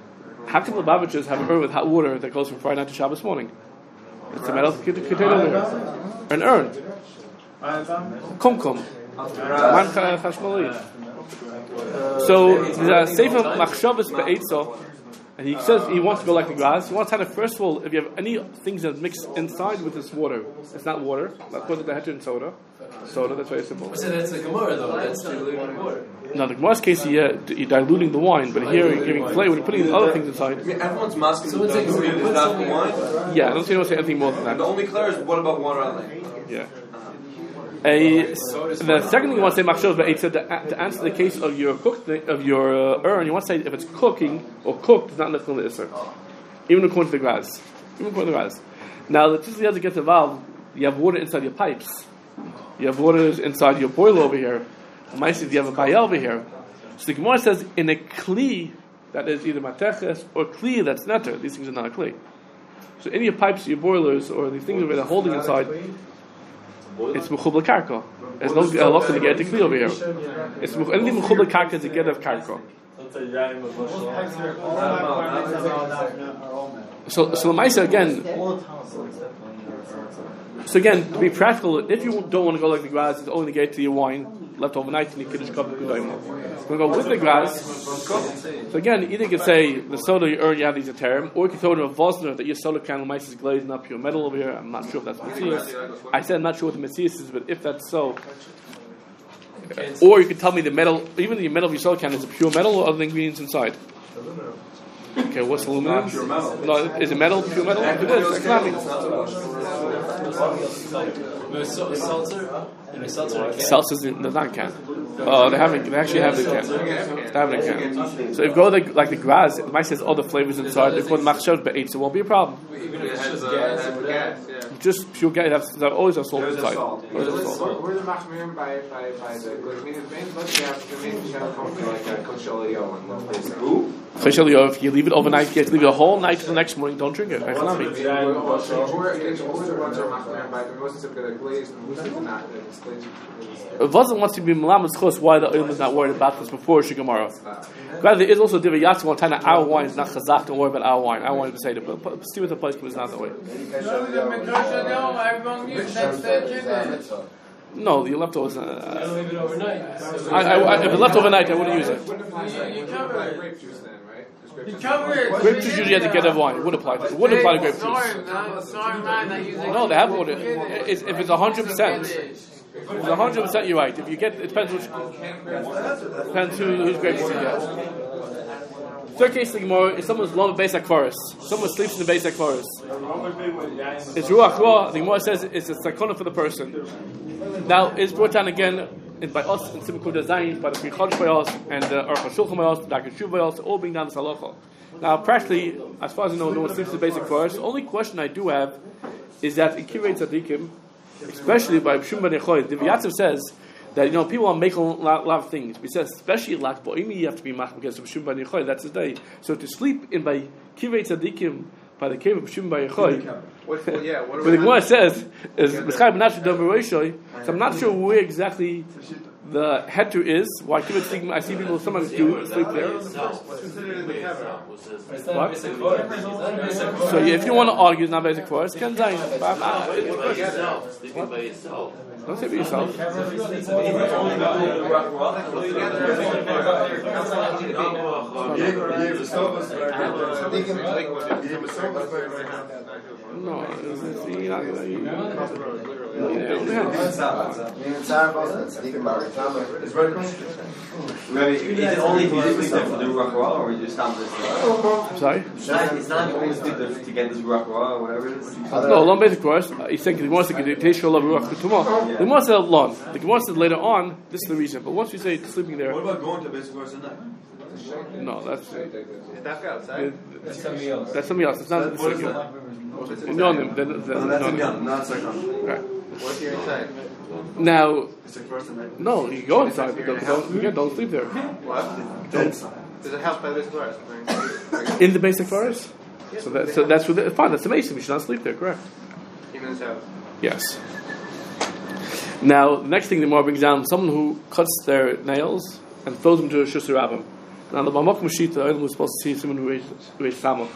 how come the Lubavitchers have an urn with hot water that goes from Friday night to Shabbos morning? It's a metal container over here. An urn. Kumkum. Man chashmali. So there's a Sefer Machshavos Be'etzah, and he says he wants to go like the grass. He wants to have, first of all, if you have any things that mix inside with this water, it's not water. Not put the heter in soda. Soda, that's very simple. So that's the Gemara though. That's diluting water. Now the Gemara's case, you're, you're diluting the wine, but here you're giving flavor. You're putting other things inside. I mean, everyone's masking So it's the like- diluted is not the wine. Yeah, I don't see anyone say anything more than And the that. only clear is what about water on land? Yeah. A, the second thing you want to say, Machshavos Be'etzah, to, to answer the case of your cooked thing, of your uh, urn, you want to say if it's cooking or cooked, it's not left on the Isser. Even according to the Graz. Even according to the Graz. Now, the just the other gets involved, you have water inside your pipes. You have water inside your boiler over here. Ma'aseh, you have a bayah over here. So the Gemara says, in a kli that is either mateches or kli that's netter, these things are not a kli. So in your pipes, your boilers, or these things that are holding inside, it's mechubla karka. There's no halacha to get the kli over here. It's mech- anything mechubla karka is a get of karka. So, so Lamaisa again. So again, to be practical, if you don't want to go like the grass, it's only to get to your wine left overnight and you kiddush cup of kudaimo. If you go with the grass, so again, either you could say the soda you earn, you have these a term, or you could throw in a Vosner that your soda can Lamaisa is glazing up pure metal over here. I'm not sure if that's Matthias. I said I'm not sure what the Matthias is, but if that's so. Or you could tell me the metal, even the metal of your soda can is it pure metal or other ingredients inside? Okay, what's aluminum? Not pure metal. No, is it metal? Pure metal? If it is, economic. Seltzer. And a seltzer. Seltzer's in the non can. Oh, they haven't. They actually have the can. They have a can. So if you go the, like the grass, it might says all the flavors inside. They're called Machshavos Be'etzah. It won't be a problem. Even if it's just gas, it's gas, yeah. Just pure gas. They always have salt There's a inside. salt. Always have salt. Where's the machmirim by by by the? I mean, it's main. Let's say after the main channel comes like a kosher and one place. Who? Especially if you leave it overnight, you have to leave it a whole night to the next morning. Don't drink it. Economic. Who are the ones are machmirim by the most of the glazed and who's the not it's glazed? It wasn't wants to be Malamas Chos why the oil is not worried about this before Shigamara. Rather, there is also Diva Yatsu one time that our wine is not chazak, don't worry about our wine. Our wine is say but but see what the place is not that way. No, the leftovers. Uh, You leave it overnight. So I, I, I, if it left overnight, I wouldn't use it. You cover like grape juice then, right? Just grape You juice. cover it. Grape juice usually have to get of wine. It wouldn't apply. To, it wouldn't apply to grape juice. No, they have water. It's, if it's a hundred percent, if it's a hundred percent, you're right. If you get, it depends which, depends who, whose grape juice you get. Third case of the Gemara is someone's long basic forest. Someone sleeps in the basic forest. It's ruach ra. The Gemara says it's a sakona for the person. Now it's brought down again in, by us in Simon Zayin, by the Pri Chodesh by us, and the Aruch HaShulchan by us, the Dr. Shuv by us, all being down this halacha. Now, practically, as far as I know, no one sleeps in the basic forest. The only question I do have is that in Kirei Tzadikim, especially by Shum Ben Yechoy, the V'yatzav says that you know people are making a lot, lot of things. He says especially Lach Bo'imi you have to be mach because of Shum Ben Yechoy. That's the day. So to sleep in by Kirei Tzadikim by the cave of Shum Ben Yechoy. What, well, yeah, what But the Gemara says is B'schai B'nashri Dom B'Roishoi. So I'm not sure where exactly the heter is. Why Kirei Tzadikim? I see people sometimes do sleep there. What? So yeah, if you want to argue, it's not basic for us. Can say. Sleeping by yourself. Don't say by yourself. No, it's, it's, you're not gonna. You, Is it only if you did this stuff to do Ruach or you just stand this? Sorry? It's not only to get this Ruach or whatever it is. No, long basic for us. He's saying the Gemara says the Teishol of Ruach Ketuma. The Gemara said long. The Gemara said later on. This is the reason. But once we say sleeping there, What about going to basic course in there? no, that's That's outside. That's something else. that's something else. It's not the What is second. No, no, then- then- No, that's no, in no. Yan, not second. Right. What's your inside? Now, Basic first in there. no, you go inside, but don't, don't, again, don't sleep there. What? Don't, There's a house by this forest. in the basic forest. So that so that's what fine. That's amazing. We should not sleep there. Correct. Even his house. Yes. Now, the next thing the Gemara brings down: someone who cuts their nails and throws them to a shusar rabbim. Now the Mamak Mashita, I was supposed to see someone who ate Samach.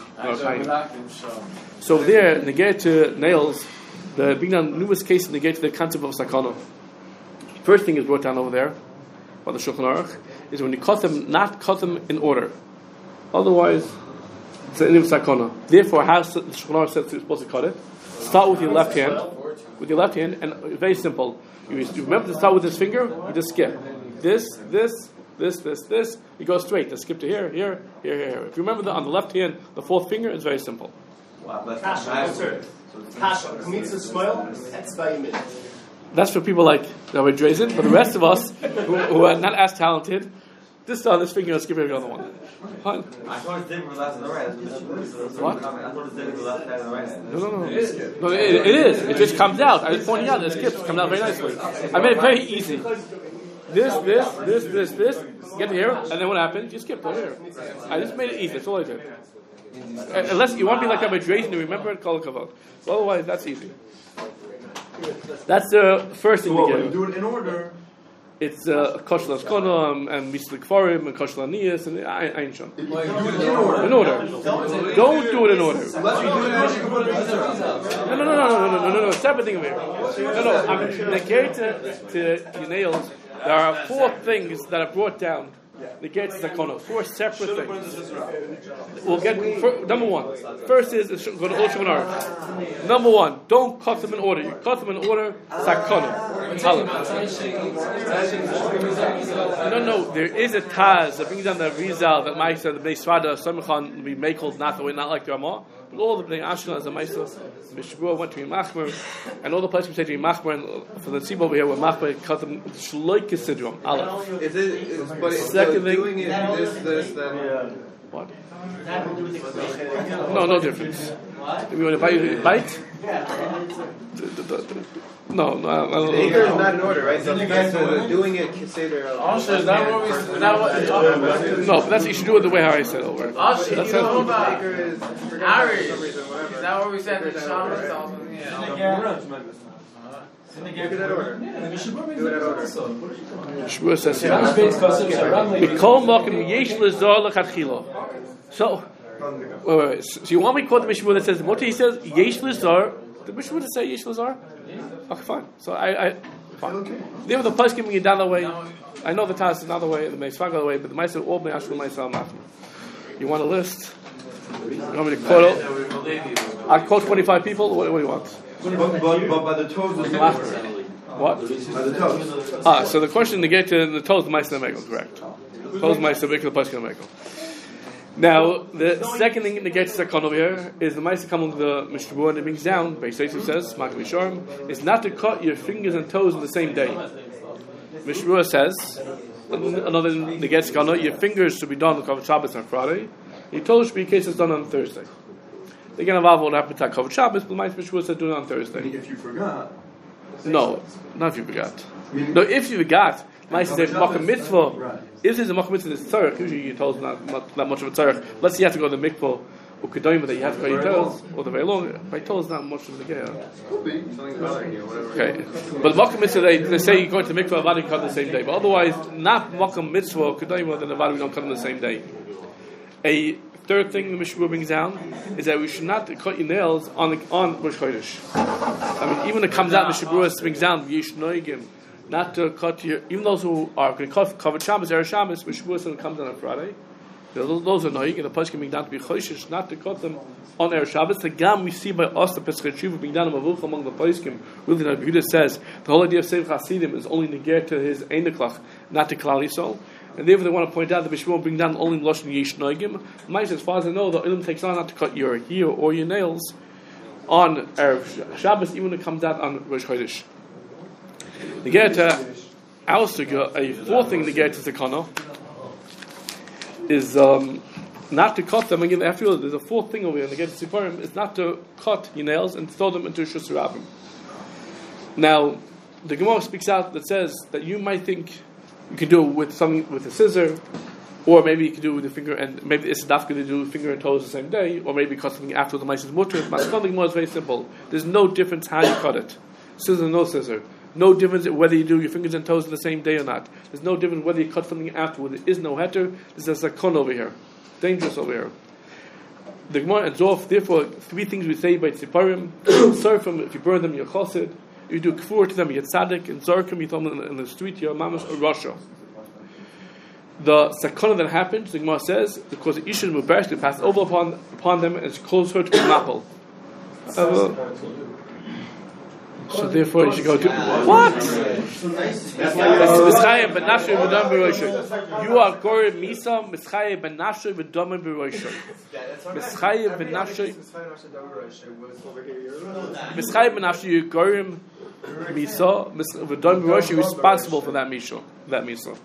So over there, negate to nails, the being on numerous cases negate to the concept of sakana. First thing is brought down over there by the Shulchan Aruch is when you cut them, not cut them in order. Otherwise, it's an inim sakana. Therefore, how the Shulchan Aruch says you're supposed to cut it? Start with your left hand, with your left hand, and very simple. You, you remember to start with this finger. You just skip this, this, this, this, this. You go straight. Just skip to here, here, here, here, here. If you remember that on the left hand, the fourth finger is very simple. Wow, that's Tasha, Tasha, Kamitza Smile, Etzbayimid. That's for people like Rabbi Drazen, but the rest of us who, who are not as talented, just on this finger and skip every other one. Fine. I thought it's different from the left and the right. What? I thought it's different from the left and the right. No, no, no. No, it, it is. It just comes out. I was pointing out that it skips. It comes out very nicely. I made it very easy. This, this, this, this, this. Get here, and then what happens? You skip over here. I just made it easy. That's all I did. Unless you want to be like Rabbi Drazen and remember it, call it kavod. Otherwise, that's easy. That's the first thing So we what, get. do it in order. It's uh, Koshel Askonam and Mislik Farim and Koshel Aniyas and Ein Shon. Do it in order. In order. Don't do it in order. Unless you do it in order, you can put it in order. No, no, no, no, no, no, no, no, no. Separate thing over here. No, no. I'm negate to, to your nails. There are four things that are brought down. Negate to Zakono. Four separate things. We'll get for, number one. First is go to Old Shulchan Aruch. Number one. Don't cut them in order. You cut them in order. Zakono. No, no. There is a Taz that brings down the Rizal that Mike said the Bnei Sfada Samichan be makeled not the way not like the Ramah. But all the Bnei Ashkenaz and Ma'aser, Mishbur went to Yimachmer, and all the places we say to Yimachmer, and for the Tzibur over here, where Machmer cut them Shloike syndrome. Aleph. Is it? Is, but it's Second so thing- doing it this, this, then. What? No, no difference. If you want to bite, bite? No, no. I don't The Iker is not in order, right? So, so the doing it, consider. Also, is that what we? Is that what you're talking about? No, but that's you should do it the way how I said it over. Also, you That's know how- about Iker is. Ari? Is that what we said in the Shabbos? Yeah. Do it that order. Do it that order. Shmuel says here. Mikol Mokim Yesh Lezor Lechatchila. So, wait, wait, wait. So you want me to quote the Mishmur that says what he says? Yesh Lezor. The Mishmur to say Yesh Lezor? Okay, fine. So I, I fine. There the place giving you down the way. I know the Taz is another way, the Meisfag the other way, but the Meister all Bnei Ashkel Meisel Machmer. You want a list? You want me to quote? I quote twenty-five people. What, what do you want? But, but, but by the toes, there's no order. What? By the toes. Ah, so the question to get to the toes Meister Mekel, correct? Toes Meister Mekel, the place Mekel. Now, the second thing that gets to come over here is the Meister coming to the Mishtabur and it brings down, Beis Yosef says, Makam Yisharim, is not to cut your fingers and toes on the same day. Mishtabur says, another thing that gets to your fingers should be done on Shabbos on Friday, your toes should be in case it's done on Thursday. They get involved with what happened to Shabbos, but Meister Mishtabur said do it on Thursday. If you forgot. No, not if you forgot. No, if you forgot, Meister said, Makam Mitzvah. If there's a Makam Mitzvah that's tzarech, usually your toes not, not, not much of a tzarech. Let's say you have to go to the mikvah, or kedayim that you have to cut your toes, or the very long, my toes not much of a gear. Could be. Something bothering you, whatever. Okay. But Makam Mitzvah, they, they say you go to the mikvah, Avadi cut on the same day. But otherwise, not Makam Mitzvah, or kedayim, then Avadi we don't cut on the same day. A third thing the Mishmur brings down is that we should not cut your nails on the, on Rosh Chodesh. I mean, even when it comes out, Mishmur brings down Yesh Noigim, not to cut your, even those who are going to cover Shabbos, Erev Shabbos, Mishmur says it comes on a Friday. Those, those are Noig, and the Pasuk being down to be Choshesh, not to cut them on Erev Shabbos. The Gam we see by us, the Pesach Tshuva being down in Mavuch among the Pasuk, really, Rabbi Yehuda says the whole idea of Seif Hasidim is only negate to his Eineklach, not to Klal Yisrael. And therefore, they want to point out that Mishmur bring down only Lashon Yesh Noigim. Mice, as far as I know, the Ilm takes on not to cut your heel or your nails on Erev Shabbos, even when it comes out on Rosh Chodesh. The get to our sugya, a fourth thing to get to Zakana is um, not to cut them. Again, after all, there's a fourth thing over here. The get to Siparim is not to cut your nails and throw them into Shus Rabbim. Now, the Gemara speaks out that says that you might think you can do it with something with a scissor, or maybe you can do it with a finger, and maybe it's enough to do finger and toes the same day, or maybe cut something after the mice is mutter. Maskal the Gemara is very simple. There's no difference how you cut it. Scissor, no scissor. No difference whether you do your fingers and toes on the same day or not. There's no difference whether you cut something afterward. There is no heter. There's a sakon over here. Dangerous over here. The Gemara ends off, therefore, three things we say by tziparim. Serve them, if you burn them, you're chosid. If you do kfur to them, you're tzaddik. And zarkim, you throw them in the street, you're mamash or rasha. The sakona that happens, the Gemara says, because the isha mubarak, they pass over upon upon them and it's close her to be mapel. Uh, so therefore, you should go to what? You are gore misa mischaye ben nafshe v'domim b'roisho. Mischaye ben nafshe. Mischaye ben nafshe. You gore misa v'domim b'roisho. You're responsible for that misa. That misa.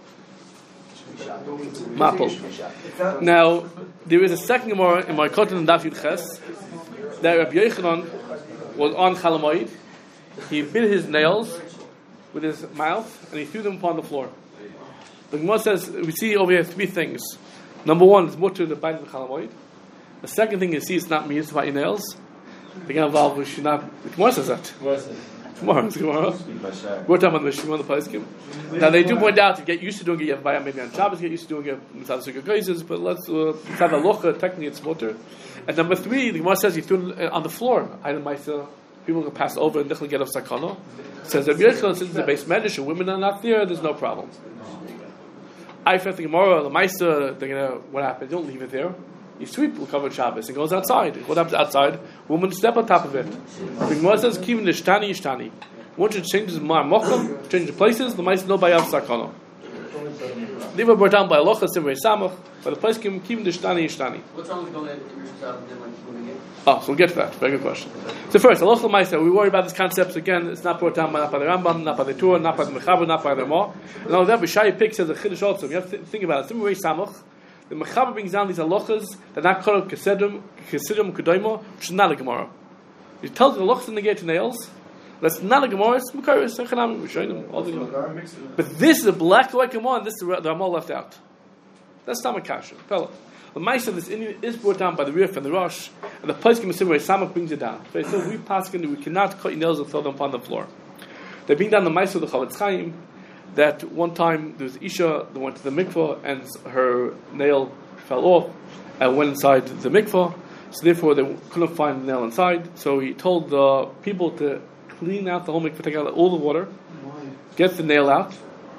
Mapel. Now, there is a second Gemara in my Kotan and Daf Yud Ches that Rabbi Yochanan was on Chalamoid. He bit his nails with his mouth and he threw them upon the floor. The Gemara says we see over here three things. Number one is mutter the bite of the Chalamoid. The second thing is see it's not me, it's about your nails. They get involved with Shinab. The Gemara says that. Tomorrow, it's tomorrow. We're talking about the Shimon the Paiskim. Now they do point out to get used to doing it maybe on Shabbos, get used to doing it without the Sukkah, but let's uh, have a locha, technically it's mutter. And number three, the Gemara says he threw it on the floor. I don't mind, people can pass over and definitely get off sakana. Says Rabbi Yochanan, since the base medish and women are not there, there's no problem. I felt the Gemara, the Meister, they're gonna what happened? Don't leave it there. You sweep the covered Shabbos and goes outside. What happens outside? Women step on top of it. The Gemara says, "Kivin ishtani ishtani." Once it changes ma'amocham, changes places, the Meister no bayav sakana. They were brought down by Allah, Simrei Samach, but the place came kivin ishtani ishtani. What's wrong with going in yourself and then like moving in? Oh, so we'll get to that. Very good question. So first, Allah Meister, we worry about this concept again. It's not brought down by, not by the Rambam, not by the Torah, not by the Mechaber, not by the Ramah. And all that, B'shai Pik says a chiddush also. You have to think about it. Simrei Samach. The Mechaber brings down these halachas that are not called Kesedum, Kesedum Kedoimo, which is not a Gemara. He tells the halachas in the gate nails. That's not a Gemara. It's Mekar. It's Echanam. We're showing them all the Gemara. But this is a black and white Gemara, and this is the Ramah left out. That's not a kasha. Pella. The Ma'aseh of this Indian is brought down by the Rif and the Rosh, and the Pesachim Simrei Samach brings it down. So we pass we cannot cut your nails and throw them upon the floor. They bring down the Ma'aseh of the Chavetz Chaim. That one time there was Isha that went to the mikvah and her nail fell off and went inside the mikvah, so therefore they couldn't find the nail inside. So he told the people to clean out the whole mikvah, take out all the water, get the nail out.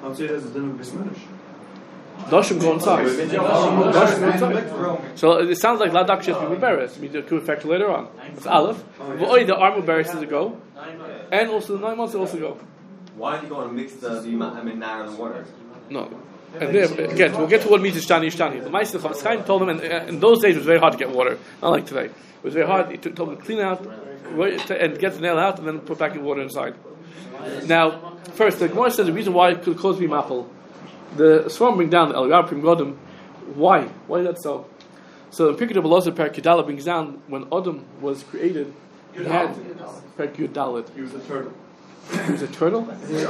Doshim go inside. Doshim go inside. So it sounds like Ladak should be Muberes. We do effect later on. It's Aleph. The arm Muberes is a go, and also the nine months also go. Why are you going to mix the, I mean, now and the water? No. And there, again, we'll get to what it means Ishtani Ishtani. The Ma'aseh of Chavetz Chaim told them, and in those days it was very hard to get water. Not like today. It was very hard. He told them to clean out and get the nail out and then put back the water inside. Now, first, the Gemara says the reason why it could cause me mapel. The Swarm bring down the El Rab Prim Godim. Why? Why is that so? So the Pirkei Belazar Per Kedala brings down when Adam was created, he had Per Kedalid. He was a turtle. He was a turtle?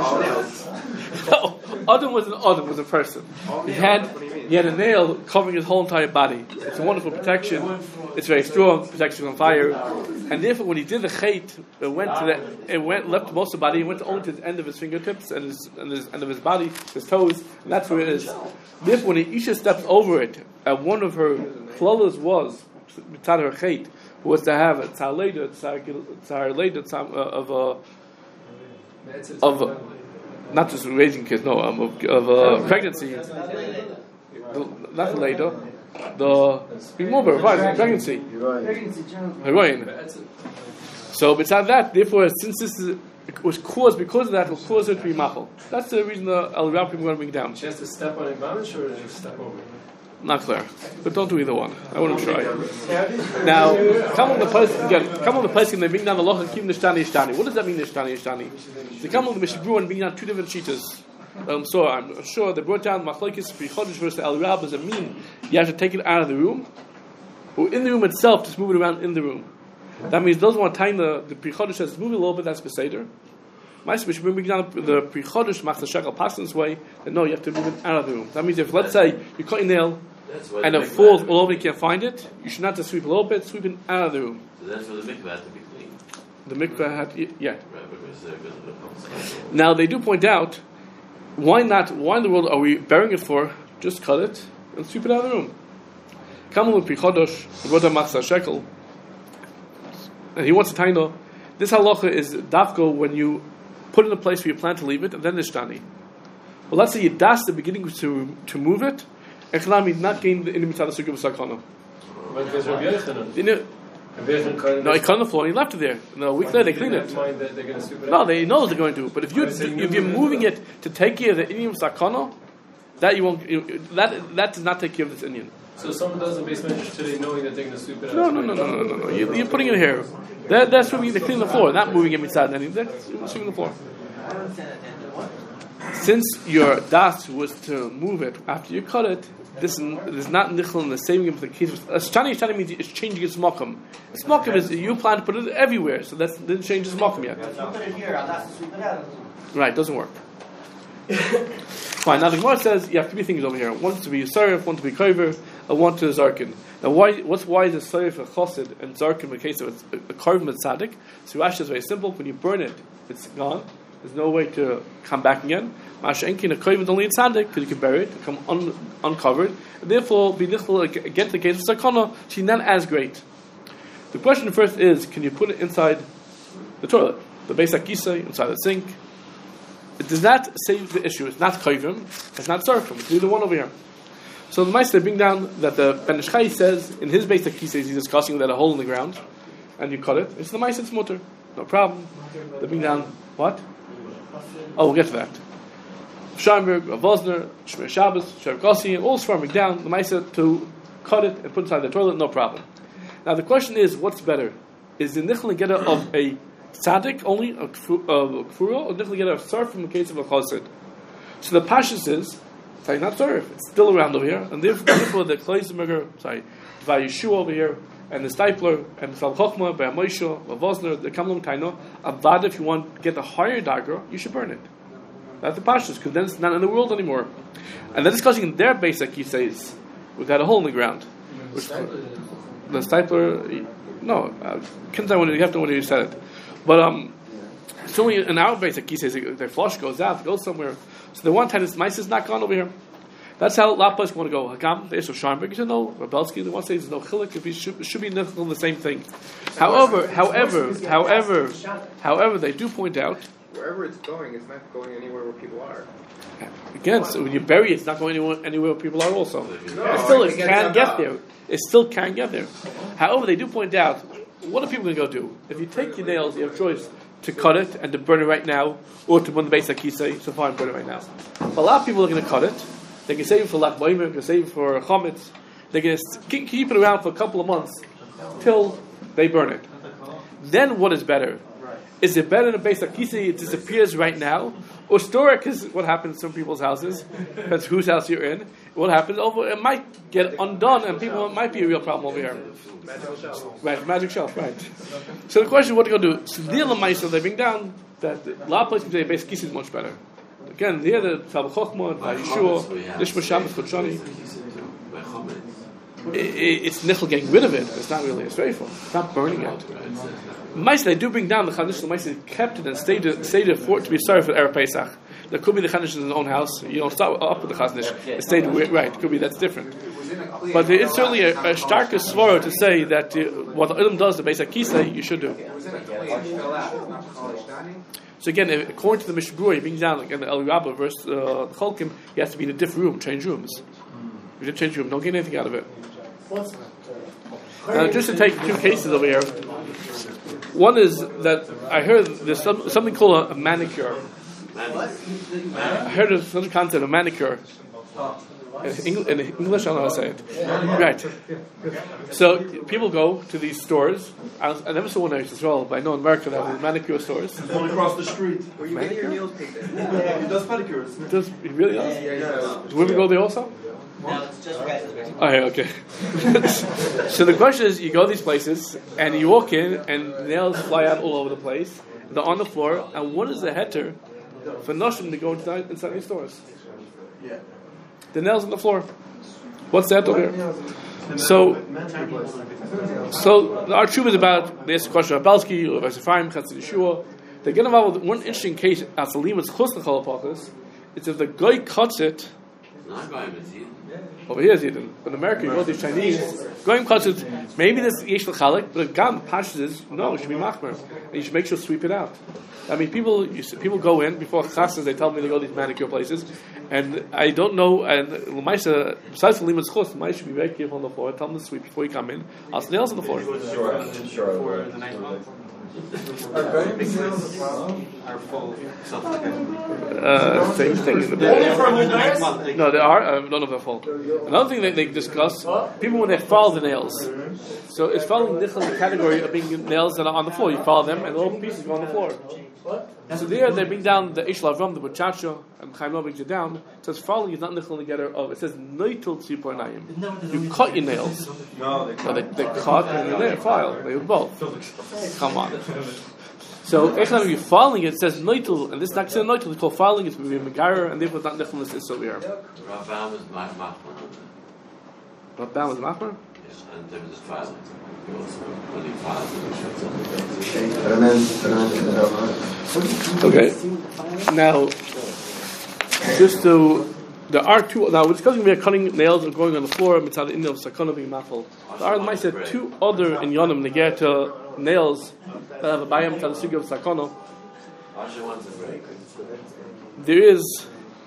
No, Adam was an Adam, was a person. He had he had a nail covering his whole entire body. It's a wonderful protection. It's very strong, protects you from fire. And therefore, when he did the chait, it went to the, it went left most of the body. It went only to the end of his fingertips and his and his end of his body, his toes, and that's where it is. Therefore, when the Isha steps over it, and one of her flawless was mitzad her chait was to have a tzar leda, tzar leda of a. Of uh, not just raising kids, no, um, of, of uh, pregnancy, the, not later, the remember, right, pregnancy, heroin. So besides that, therefore, since this is, it was caused because of that, it will cause it to be machal. That's the reason the El Rab people are going to bring down. She has to step on a mamish or just step over? Not clear, but don't do either one. I wouldn't try. Now, come on the place again. Come on the place and they bring down the loch and keep the shtani shtani. What does that mean, the shtani shtani? They come on the Mishbru and bring down two different cheetahs. Um, so I'm sure they brought down Machlokes Pri Chodesh versus El Rab. Does it mean you have to take it out of the room, or in the room itself, just move it around in the room? That means those want time the the Pri Chodesh says move it a little bit. That's Beseder. My Mishbru bring down the Pri Chodesh Machzor Shekel Paskin's way. Then no, you have to move it out of the room. That means if let's say you cut your nail. And it falls all over, you can't find it. You should not just sweep a little bit, sweep it out of the room. So that's where the mikveh had to be clean. The mikveh had, yeah. Right, right, right. Now they do point out, why not? Why in the world are we burying it for? Just cut it and sweep it out of the room. Kamal Pichodosh, Roda Machsa Shekel, and he wants to tell you, this halacha is dafko when you put it in a place where you plan to leave it, and then nishtani. Well, let's say you das the beginning to to move it, and Kalami not gain the mitzvah of sakana. But there's Rabbi Yochanan. No, he cut on the floor and he left it there. No, a week later they clean it. No, they know they're going to. But if you if you're moving it to take care of the Indian sakana, that you won't. You, that that does not take care of this Indian. So someone does a basement today knowing that they're going to sweep it out. No, no, no, no, no, no, no. You, you're putting it here. That, that's when they clean the floor, not moving it inside. That's sweeping the floor. Since your das was to move it after you cut it, this is not nichel in the same implication. Shani Shani means it's changing its makom. Its makom is you plan to put it everywhere, so that didn't change its makom yet. Right, doesn't work. Fine. Now the Gemara says you have three things over here: one to be Yisarif, one to be Kover, and one to Zarkin. Now, why? What's why is Yisarif a Chosid and Zarkin in the case of a, a Kover and Tzaddik? So Rashi is very simple. When you burn it, it's gone. There's no way to come back again. Ma'ashenkin a Kover only in Tzaddik because you can bury it, become un, uncovered, and therefore be nichel against the case of Sakana. She's not as great. The question first is: can you put it inside the toilet, the Beis HaKisei, inside the sink? It does not save the issue. It's not koivim. It's not sarfim. It's neither one over here. So the Meister bring down that the Ben Ish Chai says in his base that he says he's discussing that a hole in the ground, and you cut it. It's the Meister. It's mutter. No problem. They bring down what? Oh, we'll get to that. Scheinberg, Vosner, Shmer Shabbos, Sherkossi, all swarming down the Meister to cut it and put it inside the toilet. No problem. Now the question is, what's better? Is the nichel geta of a tzaddik only a kfura, or nichel get a surf from the case of a chosid? So the pashas is, sorry, not surf, it's still around over here, and therefore the Kleisenberger, sorry, Vayeshu over here, and the Stipler, and the Sal Chochma, Bei Moshe, Vosner, the Kamlum Taino, Avad, if you want to get a higher dagger, you should burn it. That's the pashas, because then it's not in the world anymore. And they're discussing in their base, like he says, without a hole in the ground. Which, the Stipler, no, uh, can't tell when you have to when you said it. But um, so when you, in our base, like he says, the flush goes out, goes somewhere. So the one time this mice is not gone over here. That's how Lapas want to go. Hagam, there's no Scheinberg. You said no. Rabelsky, the one says there's no chilik. If he should, should be nichel the same thing. However, however, however, however, they do point out wherever it's going, it's not going anywhere where people are. Again, so when you bury it, it's not going anywhere, anywhere where people are. Also, no, it still it can get there. It still can get there. However, they do point out, what are people going to go do? If you take your nails, you have a choice to cut it and to burn it right now, or to burn the base like he say, so fine, burn it right now. But a lot of people are going to cut it. They can save it for Lat Ba'omer, they can save it for Chometz. They're going to keep it around for a couple of months till they burn it. Then what is better? Is it better than base like he say it disappears right now, or store it? Because what happens in some people's houses, that's whose house you're in. What happens over? It might get undone, and people it might be a real problem over here. Magic shelf. Right, magic shelf, right. So the question, what are you going to do? So the Lamaisa, they bring down that a lot of places say base kisi is much better. Again, here the Tabel Chochma, Yeshua, Lishma Shabbos, Chotshani. It's nichel getting rid of it. It's not really a straightful. It's not burning it. Mice, they do bring down the Chanish. The mice kept it and stayed stayed for it to be sorry for Erev Pesach. There could be the Chanish in his own house. You don't start up with the Chanish. It stayed right. It could be that's different. But there is certainly a, a starker svara to say that uh, what the Ilm does, the Beis HaKisei, you should do. So again, according to the Mishnah Berurah, he brings down again the El Rabbah verse uh, the Cholkim, he has to be in a different room, change rooms. You didn't change room, don't get anything out of it. Now, just to take two cases over here. One is that I heard there's some, something called a, a manicure. I heard of some concept of manicure. In, English, in English, I don't know how to say it. Right. So people go to these stores. I, was, I never saw one as well, but I know in America they have manicure stores. It's one across the street. Where you get your nails painted. He does pedicures. Does he really does? Yeah, yeah. Do women go there also? No, it's just guys. Oh, yeah, okay. So the question is, you go to these places and you walk in, and nails fly out all over the place. They're on the floor, and what is the heter for noshim to go inside, inside these stores? Yeah. The nails on the floor. What's that over here? So, so our truth is about this question of Balski, or Vasifayim, Chatzin Yeshua. They get involved with one interesting case as the limas chus l'chol hapachos. It's if the guy cuts it. Not going with you. Over here is Eden. But in America, you go to these Chinese. Going cuts it. Maybe this yesh l'chalik, but if gam pashas is no, it should be machmer, and you should make sure to sweep it out. I mean, people you see, people go in before chasnas. They tell me they go to these manicure places, and I don't know. And l'maisa besides the limas chus, l'maisa should be very careful on the floor. Tell them to sweep before you come in. I'll nails on the floor. Sure, sure. Are full Uh, same thing. No, they are. Uh, none of them fall. Another thing that they discuss: people when they follow the nails. So it's following nichel in the category of being nails that are on the floor. You follow them, and the little pieces go on the floor. So there, they bring down the Ishla Avram, the Buchacho, and Chaim Lo brings it down. It says following is not nichel together of. It says noitel tzipor nayim. You cut your nails. No, they No, they, they cut and they file. They do both. Come on. So every time you're filing it, it says noitel, and this is not considered noitel. It's called filing. It's maybe megayer, and therefore it's not nichel. This is over here. Rabam is machman. Rabam is machman. Yes, and there was filing. When he files, Okay. Now, just to there are two. Now we're discussing we are cutting nails and going on the floor. Mitzad the of sakana being mafal. There are ma'aseh two other in yonim negeh to nails that have a bayam to the sugi of sakana. Asher wants a break. There is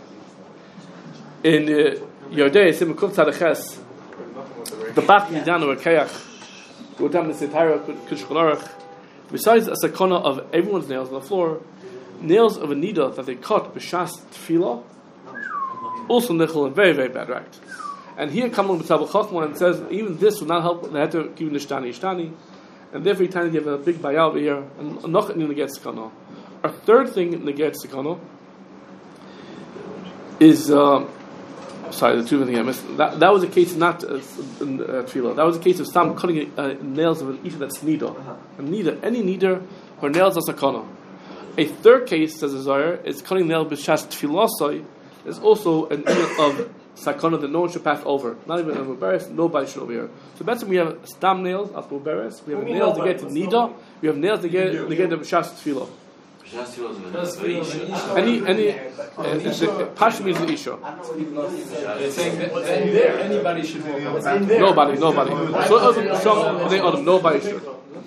in Yodei Simukuf Tzadaches the back midano or kayach. Go down the entire kishkolarach. Besides a sakana of everyone's nails on the floor, nails of a nida that they cut b'shas tefillah, also nichel and very very bad, right? And here Kamal B'Tabel Chachman and says even this would not help. They had to give nishtani nishtani, and therefore time you have a big bayah over here and noch in the get sakana. Our third thing in the get sakana is. Uh, Sorry, the two things I missed. That, that was a case not uh, in uh, tefillah. That was a case of Stam cutting uh, nails of an isha that's nida. A nida, any nida, her nails are sakana. A third case, says the Zohar, is cutting nails b'shas tefillah. There's also an issue of sakana that no one should pass over. Not even a muberes, nobody should over here. So basically we have stam nails of muberes. We have nails to get to nida. We have nails to get to get the b'shas tefillah. Any any uh, Pash means the isha. It's saying that, that anybody should walk over. Nobody, nobody. So from the other, nobody should.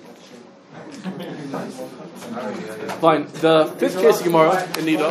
Fine. The fifth case Gemara in Nida.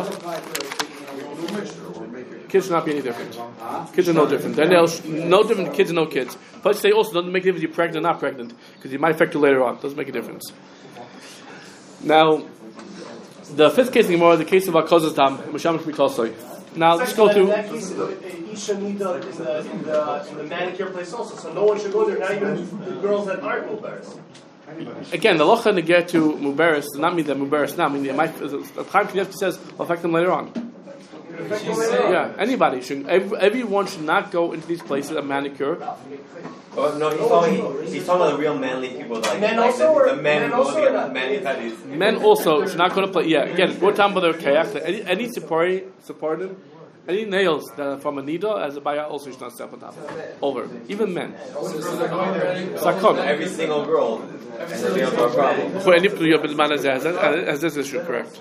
Kids should not be any different. Kids are no different. They're no, no different. Kids are no kids. Plus, they also doesn't make a difference if you're pregnant or not pregnant because it might affect you later on. Doesn't make a difference. Now. The fifth case in Gemara is the case of Akozas Dam, Mishamish Mikosoi. Now let's go to. In that case, Isha Nida in the, in, the, in the manicure place also, so no one should go there, not even the girls that aren't Mubaris. Again, the locha to get to Mubaris does not mean that Mubaris now. I mean, Chaim Kanievsky says will affect them later on. Yeah, anybody should. Every, everyone should not go into these places a manicure. Oh, no, he's talking, he's talking about the real manly people, like, Men like also, the, the men men who also go to or get manly tattoos. Men also should not go to play. Yeah, again, go down by their kayak. Any any support supported, any nails that are from a nida as a bayah also should not step on top. Over, even men. Sakon. Every single girl has a real problem. For any man as as this issue correct.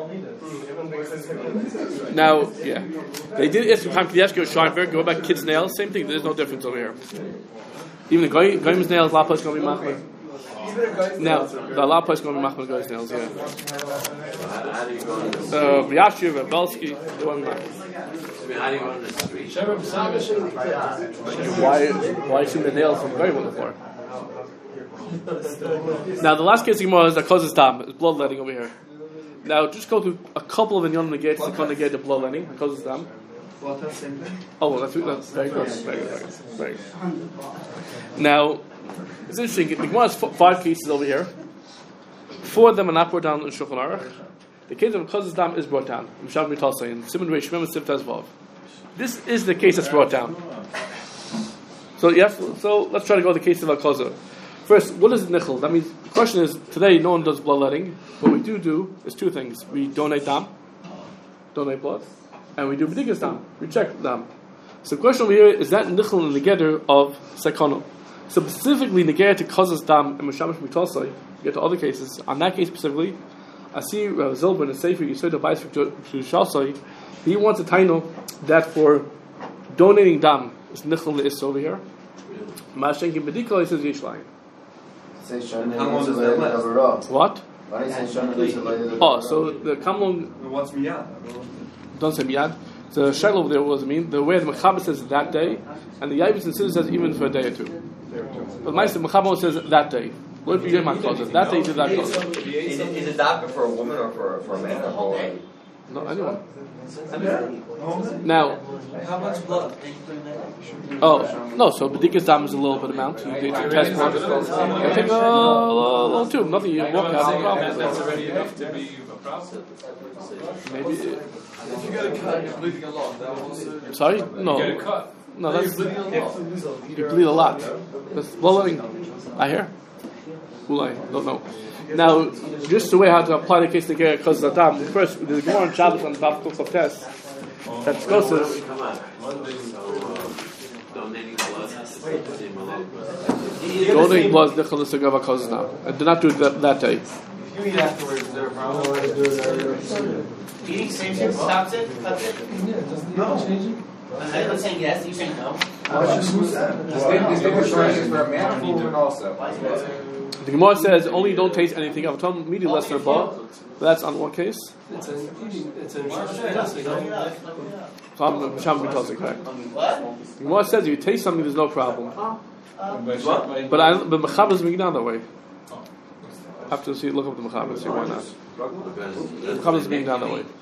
Now, yeah, they did ask Chaim Kanievsky or Scheinberg go about kids' nails. Same thing. There's no difference over here. Even the goyim's nails, lapa is going to be machmir. Now, the lapa is going to be machmir goyim's nails. Yeah. Uh, Yashiv, Belsky, the one How do you go on the street? Why? Why shouldn't the nails from goyim on the floor? Now, the last case Gemara is the kozes tam, is bloodletting over here. Now, just go to a couple of inyanim negates to kind of get the bloodletting, kozes tam. Oh, well, that's, that's very good. Very good. Very good. Now, it's interesting. The Gemara has five cases over here. Four of them are not brought down in Shulchan Aruch. The case of Kozes Dam is brought down. In Mishav Mitasai in Simon Reish Mem Siv Tezvav. This is the case that's brought down. So yes. So let's try to go to the case of Akozah. First, what is nichel? That means the question is today no one does bloodletting. What we do do is two things: we donate dam, donate blood. And we do b'dikas dam. We check dam. So the question over here is that nichel in the gather of sakana. So specifically, the gather to causes dam and mishamish mitosai. Get to other cases. On that case specifically, I see Rav Zilber in the Sefer Yisod HaBayis for Shasai. He wants a taino that for donating dam is nichol le'is over here. Ma'ashenkin bedikol, he says yishlayim. Say Shana is a lady of a raw. What? Why do you say Shana is a lady of a Oh, so the kamlon What's miyad? don't say miyad. The shayla over there was mean the way the Mechaber says that day, and the Yavuz and Siddur says even for a day or two. But my Mechaber says that day. What if you get my closet? That day you did that closet. Is it, is it doctor for a woman or for, for a man? Or for a No, anyone. Now, How much blood? oh no, so B'dikas dam is a little bit amount. You did your test blood. I think a little, little tube. Nothing you walk out. No problem. That's already enough to be a problem. Maybe. If you get a cut, you're bleeding a lot. That will also. Sorry, You get a no, cut. no. That's You're bleeding a lot. you bleed a lot. That's blowing. I hear. Ulai, don't know. Now, just the way how to apply the case to get because of the dam. First, the Gemara on Shabbos on Baf Kuf of Test that discusses. Come on. Donating blood. Donating blood is nichol l'segava causes now. And do not do it that, that day. You eat afterwards, is there a problem? Eating same thing stops it, cuts it. No. Okay, let's say yes, you say no. Distinguish for a man or woman also. The Gemara says only don't taste anything. I've told media less than above. But that's on one case. It's an it's an So I'm Sham bin Tosik, correct? What? The Gemara says if you taste something, there's no problem. But I, but Mechaber is being down that way. I have to see, look up the Mechaber and see why not. Mechaber is being down that way.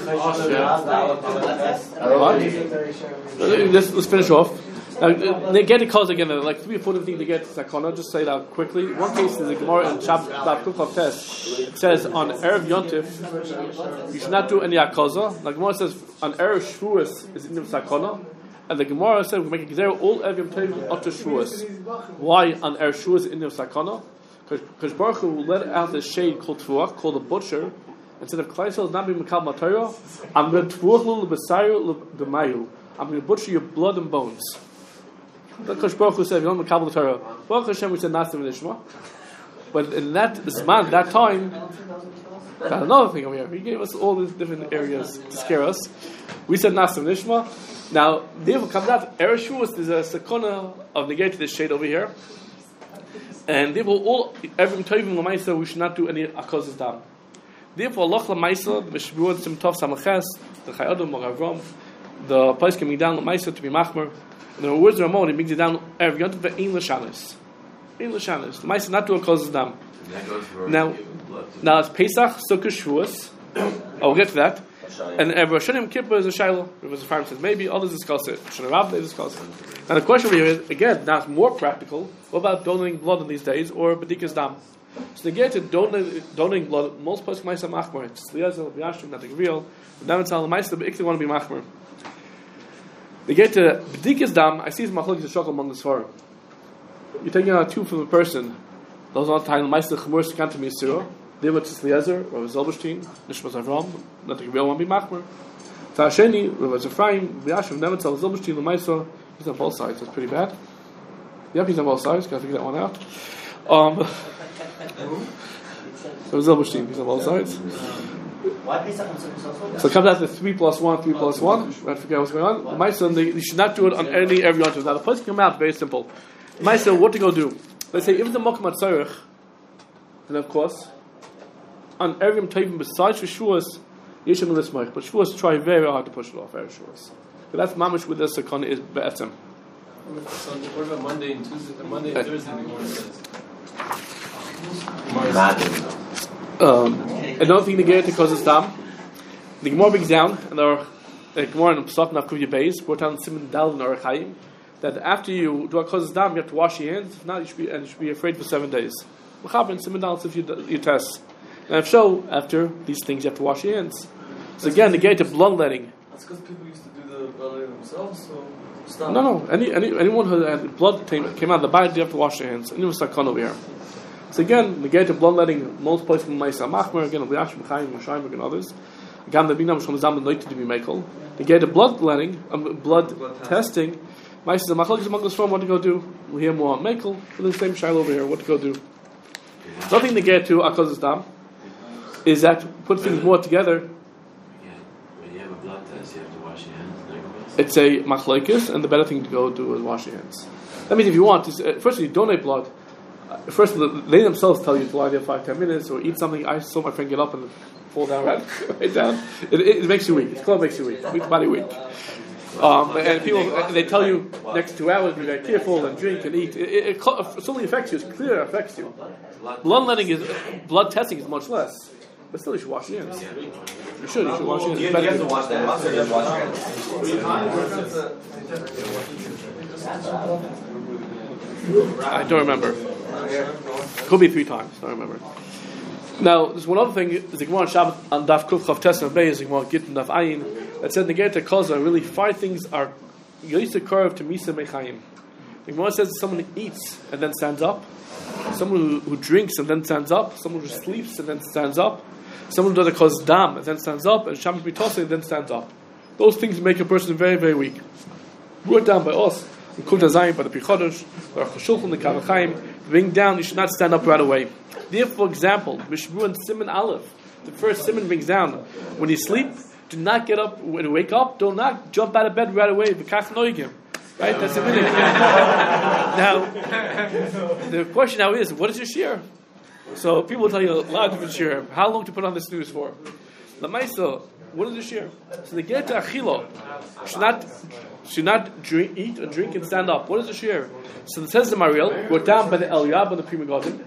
What? Let's, let's finish off. Now, they get the calls again, like three or four things to get sakona. Just say that quickly. One case is the Gemara in Shab Kuf Test. It says on Erev Yontif, you should not do any akoza. The Gemara says on Erev Shavuos is in the sakona, and the Gemara says we make it there all Erev Yom Tov up to Shavuos. Why on Erev Shavuos in the sakona? Because Baruch Hu will let out the shade called Tfuach, called the butcher. Instead of Klai Yisrael not being Mekal Matayra, I'm going to Tfuach lu l'besayu l'bemayu. I'm going to butcher your blood and bones. Because Baruch Hu said, "You don't Mekal Matayra." Baruch Hashem, we said Nasim Nishma. But in that Zman, that time, got another thing over here. He gave us all these different areas to scare us. We said Nasim Nishma. Now, therefore comes out Erev Shavuos. There's a sakona of negating this shade over here. And therefore, all every Tovim Lamaisa, we should not do any akozas dam. Therefore, Allah Lamaisa, the Meshbuot Simtov Samaches, the Chayodom Moravrom, the place coming down Lamaisa to be Machmer. And the words of Ramon, he brings it down every Yontif for Ein L'Shanis. Ein L'Shanis. The Lamaisa not do akozas dam. Now, now it's Pesach, Sukkot, Shavuos. I'll get to that. And uh, Rosh Hashanah Kippur is a Shiloh. Rabbi Zafar says maybe others discuss it. Shana Rav they discuss it. And the question over here is again now it's more practical. What about donating blood in these days or b'dikas dam? So they get to donate, donating blood. Most places ma'aser machmer. It's liyazel, b'yashim, nothing real. But now it's all the ma'aser, but they want to be machmer. They get to b'dikas dam. I see it's machlokes to struggle among the svarim. You're taking out two from a person. Those aren't tying the ma'aser chumur sekantam yisur. They were Tzis Eliezer, Rav Zilberstein, Nishmas Avram, nothing real one be Machmer. Ta'asheni, Rav Zefraim, V'yashav Nemetzel, Zilberstein, L'maisa, he's on both sides, that's pretty bad. Yep, he's on both sides, gotta figure that one out. Um, Rav Zilberstein, he's on both sides. Why Pesach and Sukkot? So it comes out to three plus one, three plus one. I forget what's going on. The Maisa, they, you should not do it on any every yontif. Now the place can come out very simple. The Maisa, what to go do? Let's say if it's a Mokum Atzarech, then of course, on every Tovim besides for Shavuos, Yishem L'Smoich. But Shavuos try very, very hard to push it off, every Shavuos. But that's mamish with the sakana is be'etzem. So what about Monday and Tuesday? Monday and Thursday, the Gemara says. Imagine. Um, another thing to get it because it's dam. The Gemara brings down, and our the Gemara in Pesach Nafkuv Beis, brought down Simon Dal and Arachayim, that after you do a cause dam, you have to wash your hands. If not, you should be and you should be afraid for seven days. Mechaber Simon Dal if you you test. And if so, after these things, you have to wash your hands. So again, the gate of bloodletting. That's because people used to do the bloodletting themselves, so stop. No, no. Any, any anyone who had blood came, came out of the body, you have to wash their hands. Anyone stuck on over here. So again, the gate of bloodletting, most places in Ma'aser Machmer, again, L'Yashim, Chaim, Yishayim, and others. Again, the Binam Shalom Zam Noit to be Mekel. The gate of bloodletting, um, blood, blood testing. Ma'aser Machal is among us from what to go do. We hear more on Mekel. The same Shiloh over here. What to go do? Nothing to get to Akozes Dam. is that put things more together. Yeah, when you have a blood test, you have to wash your hands. It's a machlokes, and the better thing to go do is wash your hands. That means if you want, is, uh, first you donate blood. Uh, first, they themselves tell you to lie there five, ten minutes, or eat something. I saw my friend get up and fall down right, right down. It, it, it makes you weak. It's called makes you weak. Weak body weak. Um, and people, they tell you next two hours, be very careful and drink and eat. It, it, it certainly affects you. It's clear it affects you. Blood letting is blood testing is much less, but still you should wash your hands. You should. You should wash your hands. You, you have to wash that. Must have wash your hands. I don't remember. Could be three times. I don't remember. Now, there's one other thing. The Gemara on Shabbat on Daf Kuf Chav Tes Bay is the Gemara Gittin Daf Ayin that said Negeta Koza. Really, five things are used to curve to Misa Mechayim. The Gemara says someone who eats and then stands up, someone who, who drinks and then stands up, someone who sleeps and then stands up, someone who does a cause dam and then stands up, and Shabbos B'Tosei and then stands up. Those things make a person very, very weak. Brought down by us, in Kuf Zayin, by the Pichodosh, by the Shulchan, the Kavach Chaim. Bring down, you should not stand up right away. There, for example, Mishbu and Simon Aleph, the first Simon brings down. When you sleep, do not get up. When you wake up, do not jump out of bed right away. V'kach noigim. Right? That's a minute. Now, the question now is, what is your shear? So people will tell you a lot of different shear. How long to put on the snooze for? The Maisa, what is the shear? So they get to Achilo. Should not, should not drink, eat or drink and stand up. What is the shear? So it says the Mariel, brought down by the Eliab and the Pri Megadim.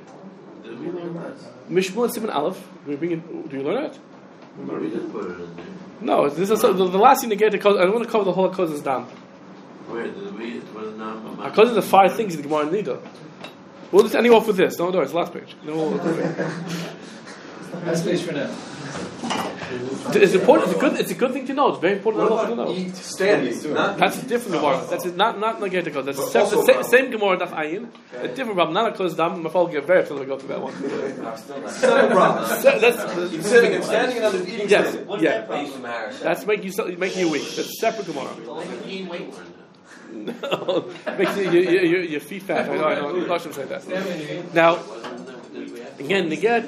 Mishmu and Simon Aleph. Do you, in, do you learn it? We just put it in there. No, this is the, the last thing to get to. I don't want to cover the whole Koz's dam. Where did we? What is now? Because of the five things in the Gemara Nida. We'll just end off with this. No, no, it's the last page. No, Last page for now. It's important. It's a good. It's a good thing to know. It's very important to know. Eat standing. Not That's a different Gemara. That's a, not not like Getikos. That's a same, the same, same Gemara Daf Ayin. A different problem. Not a Koz's dam. My father get very upset when we go through that one. seven problems. So that's Eat sitting and standing, and others eating yes, standing. yeah. That's That's making you so- making you weak. That's a separate Gemara. No, makes you, you, you, you, your feet fat. I know. I know. Lashon say that. Now, again, Neget.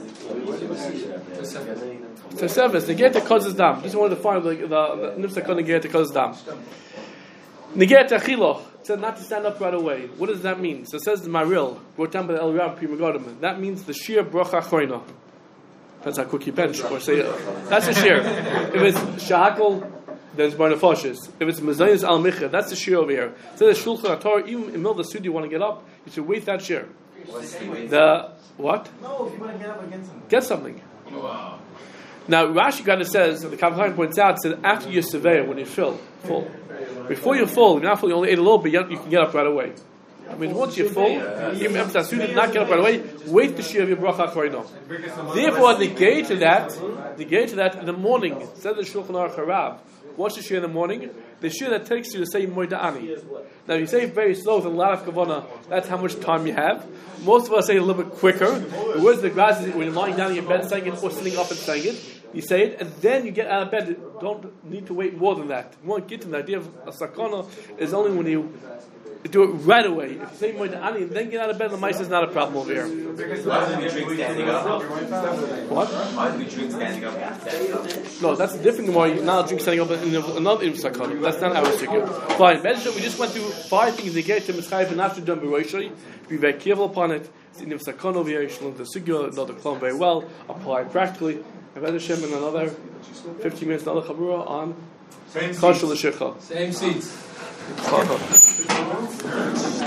So service, Neget the causes dam. Just wanted to find the the nifsa kol Neget the causes dam. Neget achilo said not to stand up right away. What does that mean? So it says the Maril brought down by the El Rab Pri Megadim. That means the sheer bracha choina. That's how cookie bench or say that's the sheer. If it's shahakol, then it's barnafoshes. If it's mezayis al micha, that's the sheer over here. So the shulchan Torah, even in the middle of the studio, you want to get up, you should wait that sheer. The what? No, if you want to get up against something. Get something. Wow. Now Rashi kind of says, and the Kavach points out, said after you survey when you fill, full. Before you full, you're not full, you only ate a little bit, you can get up right away. I mean, once you're full, you can emphasize, you did not get up right away, wait the shear of your bracha choino. Therefore, the gate to that, the gate to that in the morning, says the Shulchan Aruch Harav, watch the shear in the morning, the shear that takes you to say Moida'ani. Now, you say it very slow with a lot of kavanah, that's how much time you have. Most of us say it a little bit quicker. The words of the grass is when you're lying down in your bed saying it or sitting up and saying it. You say it, and then you get out of bed. Don't need to wait more than that. You won't get to the idea of a sakana is only when you do it right away. If you say Moida'ani and then get out of bed, the mice is not a problem over here. Why do we drink standing up? What? Why do we drink standing up? No, that's a different Gemara. You now drink standing up in another sakana. That's not our sikha. Fine. Medicine, we just went through five things they get to Mitzchayv and after done Beroshai. Be very careful upon it. It's in the sakana over here. You should learn the sikha, know the klon very well, apply it practically. And Red Hashem in another fifteen minutes, another chabura on Kashul L'Shircha. Same seats.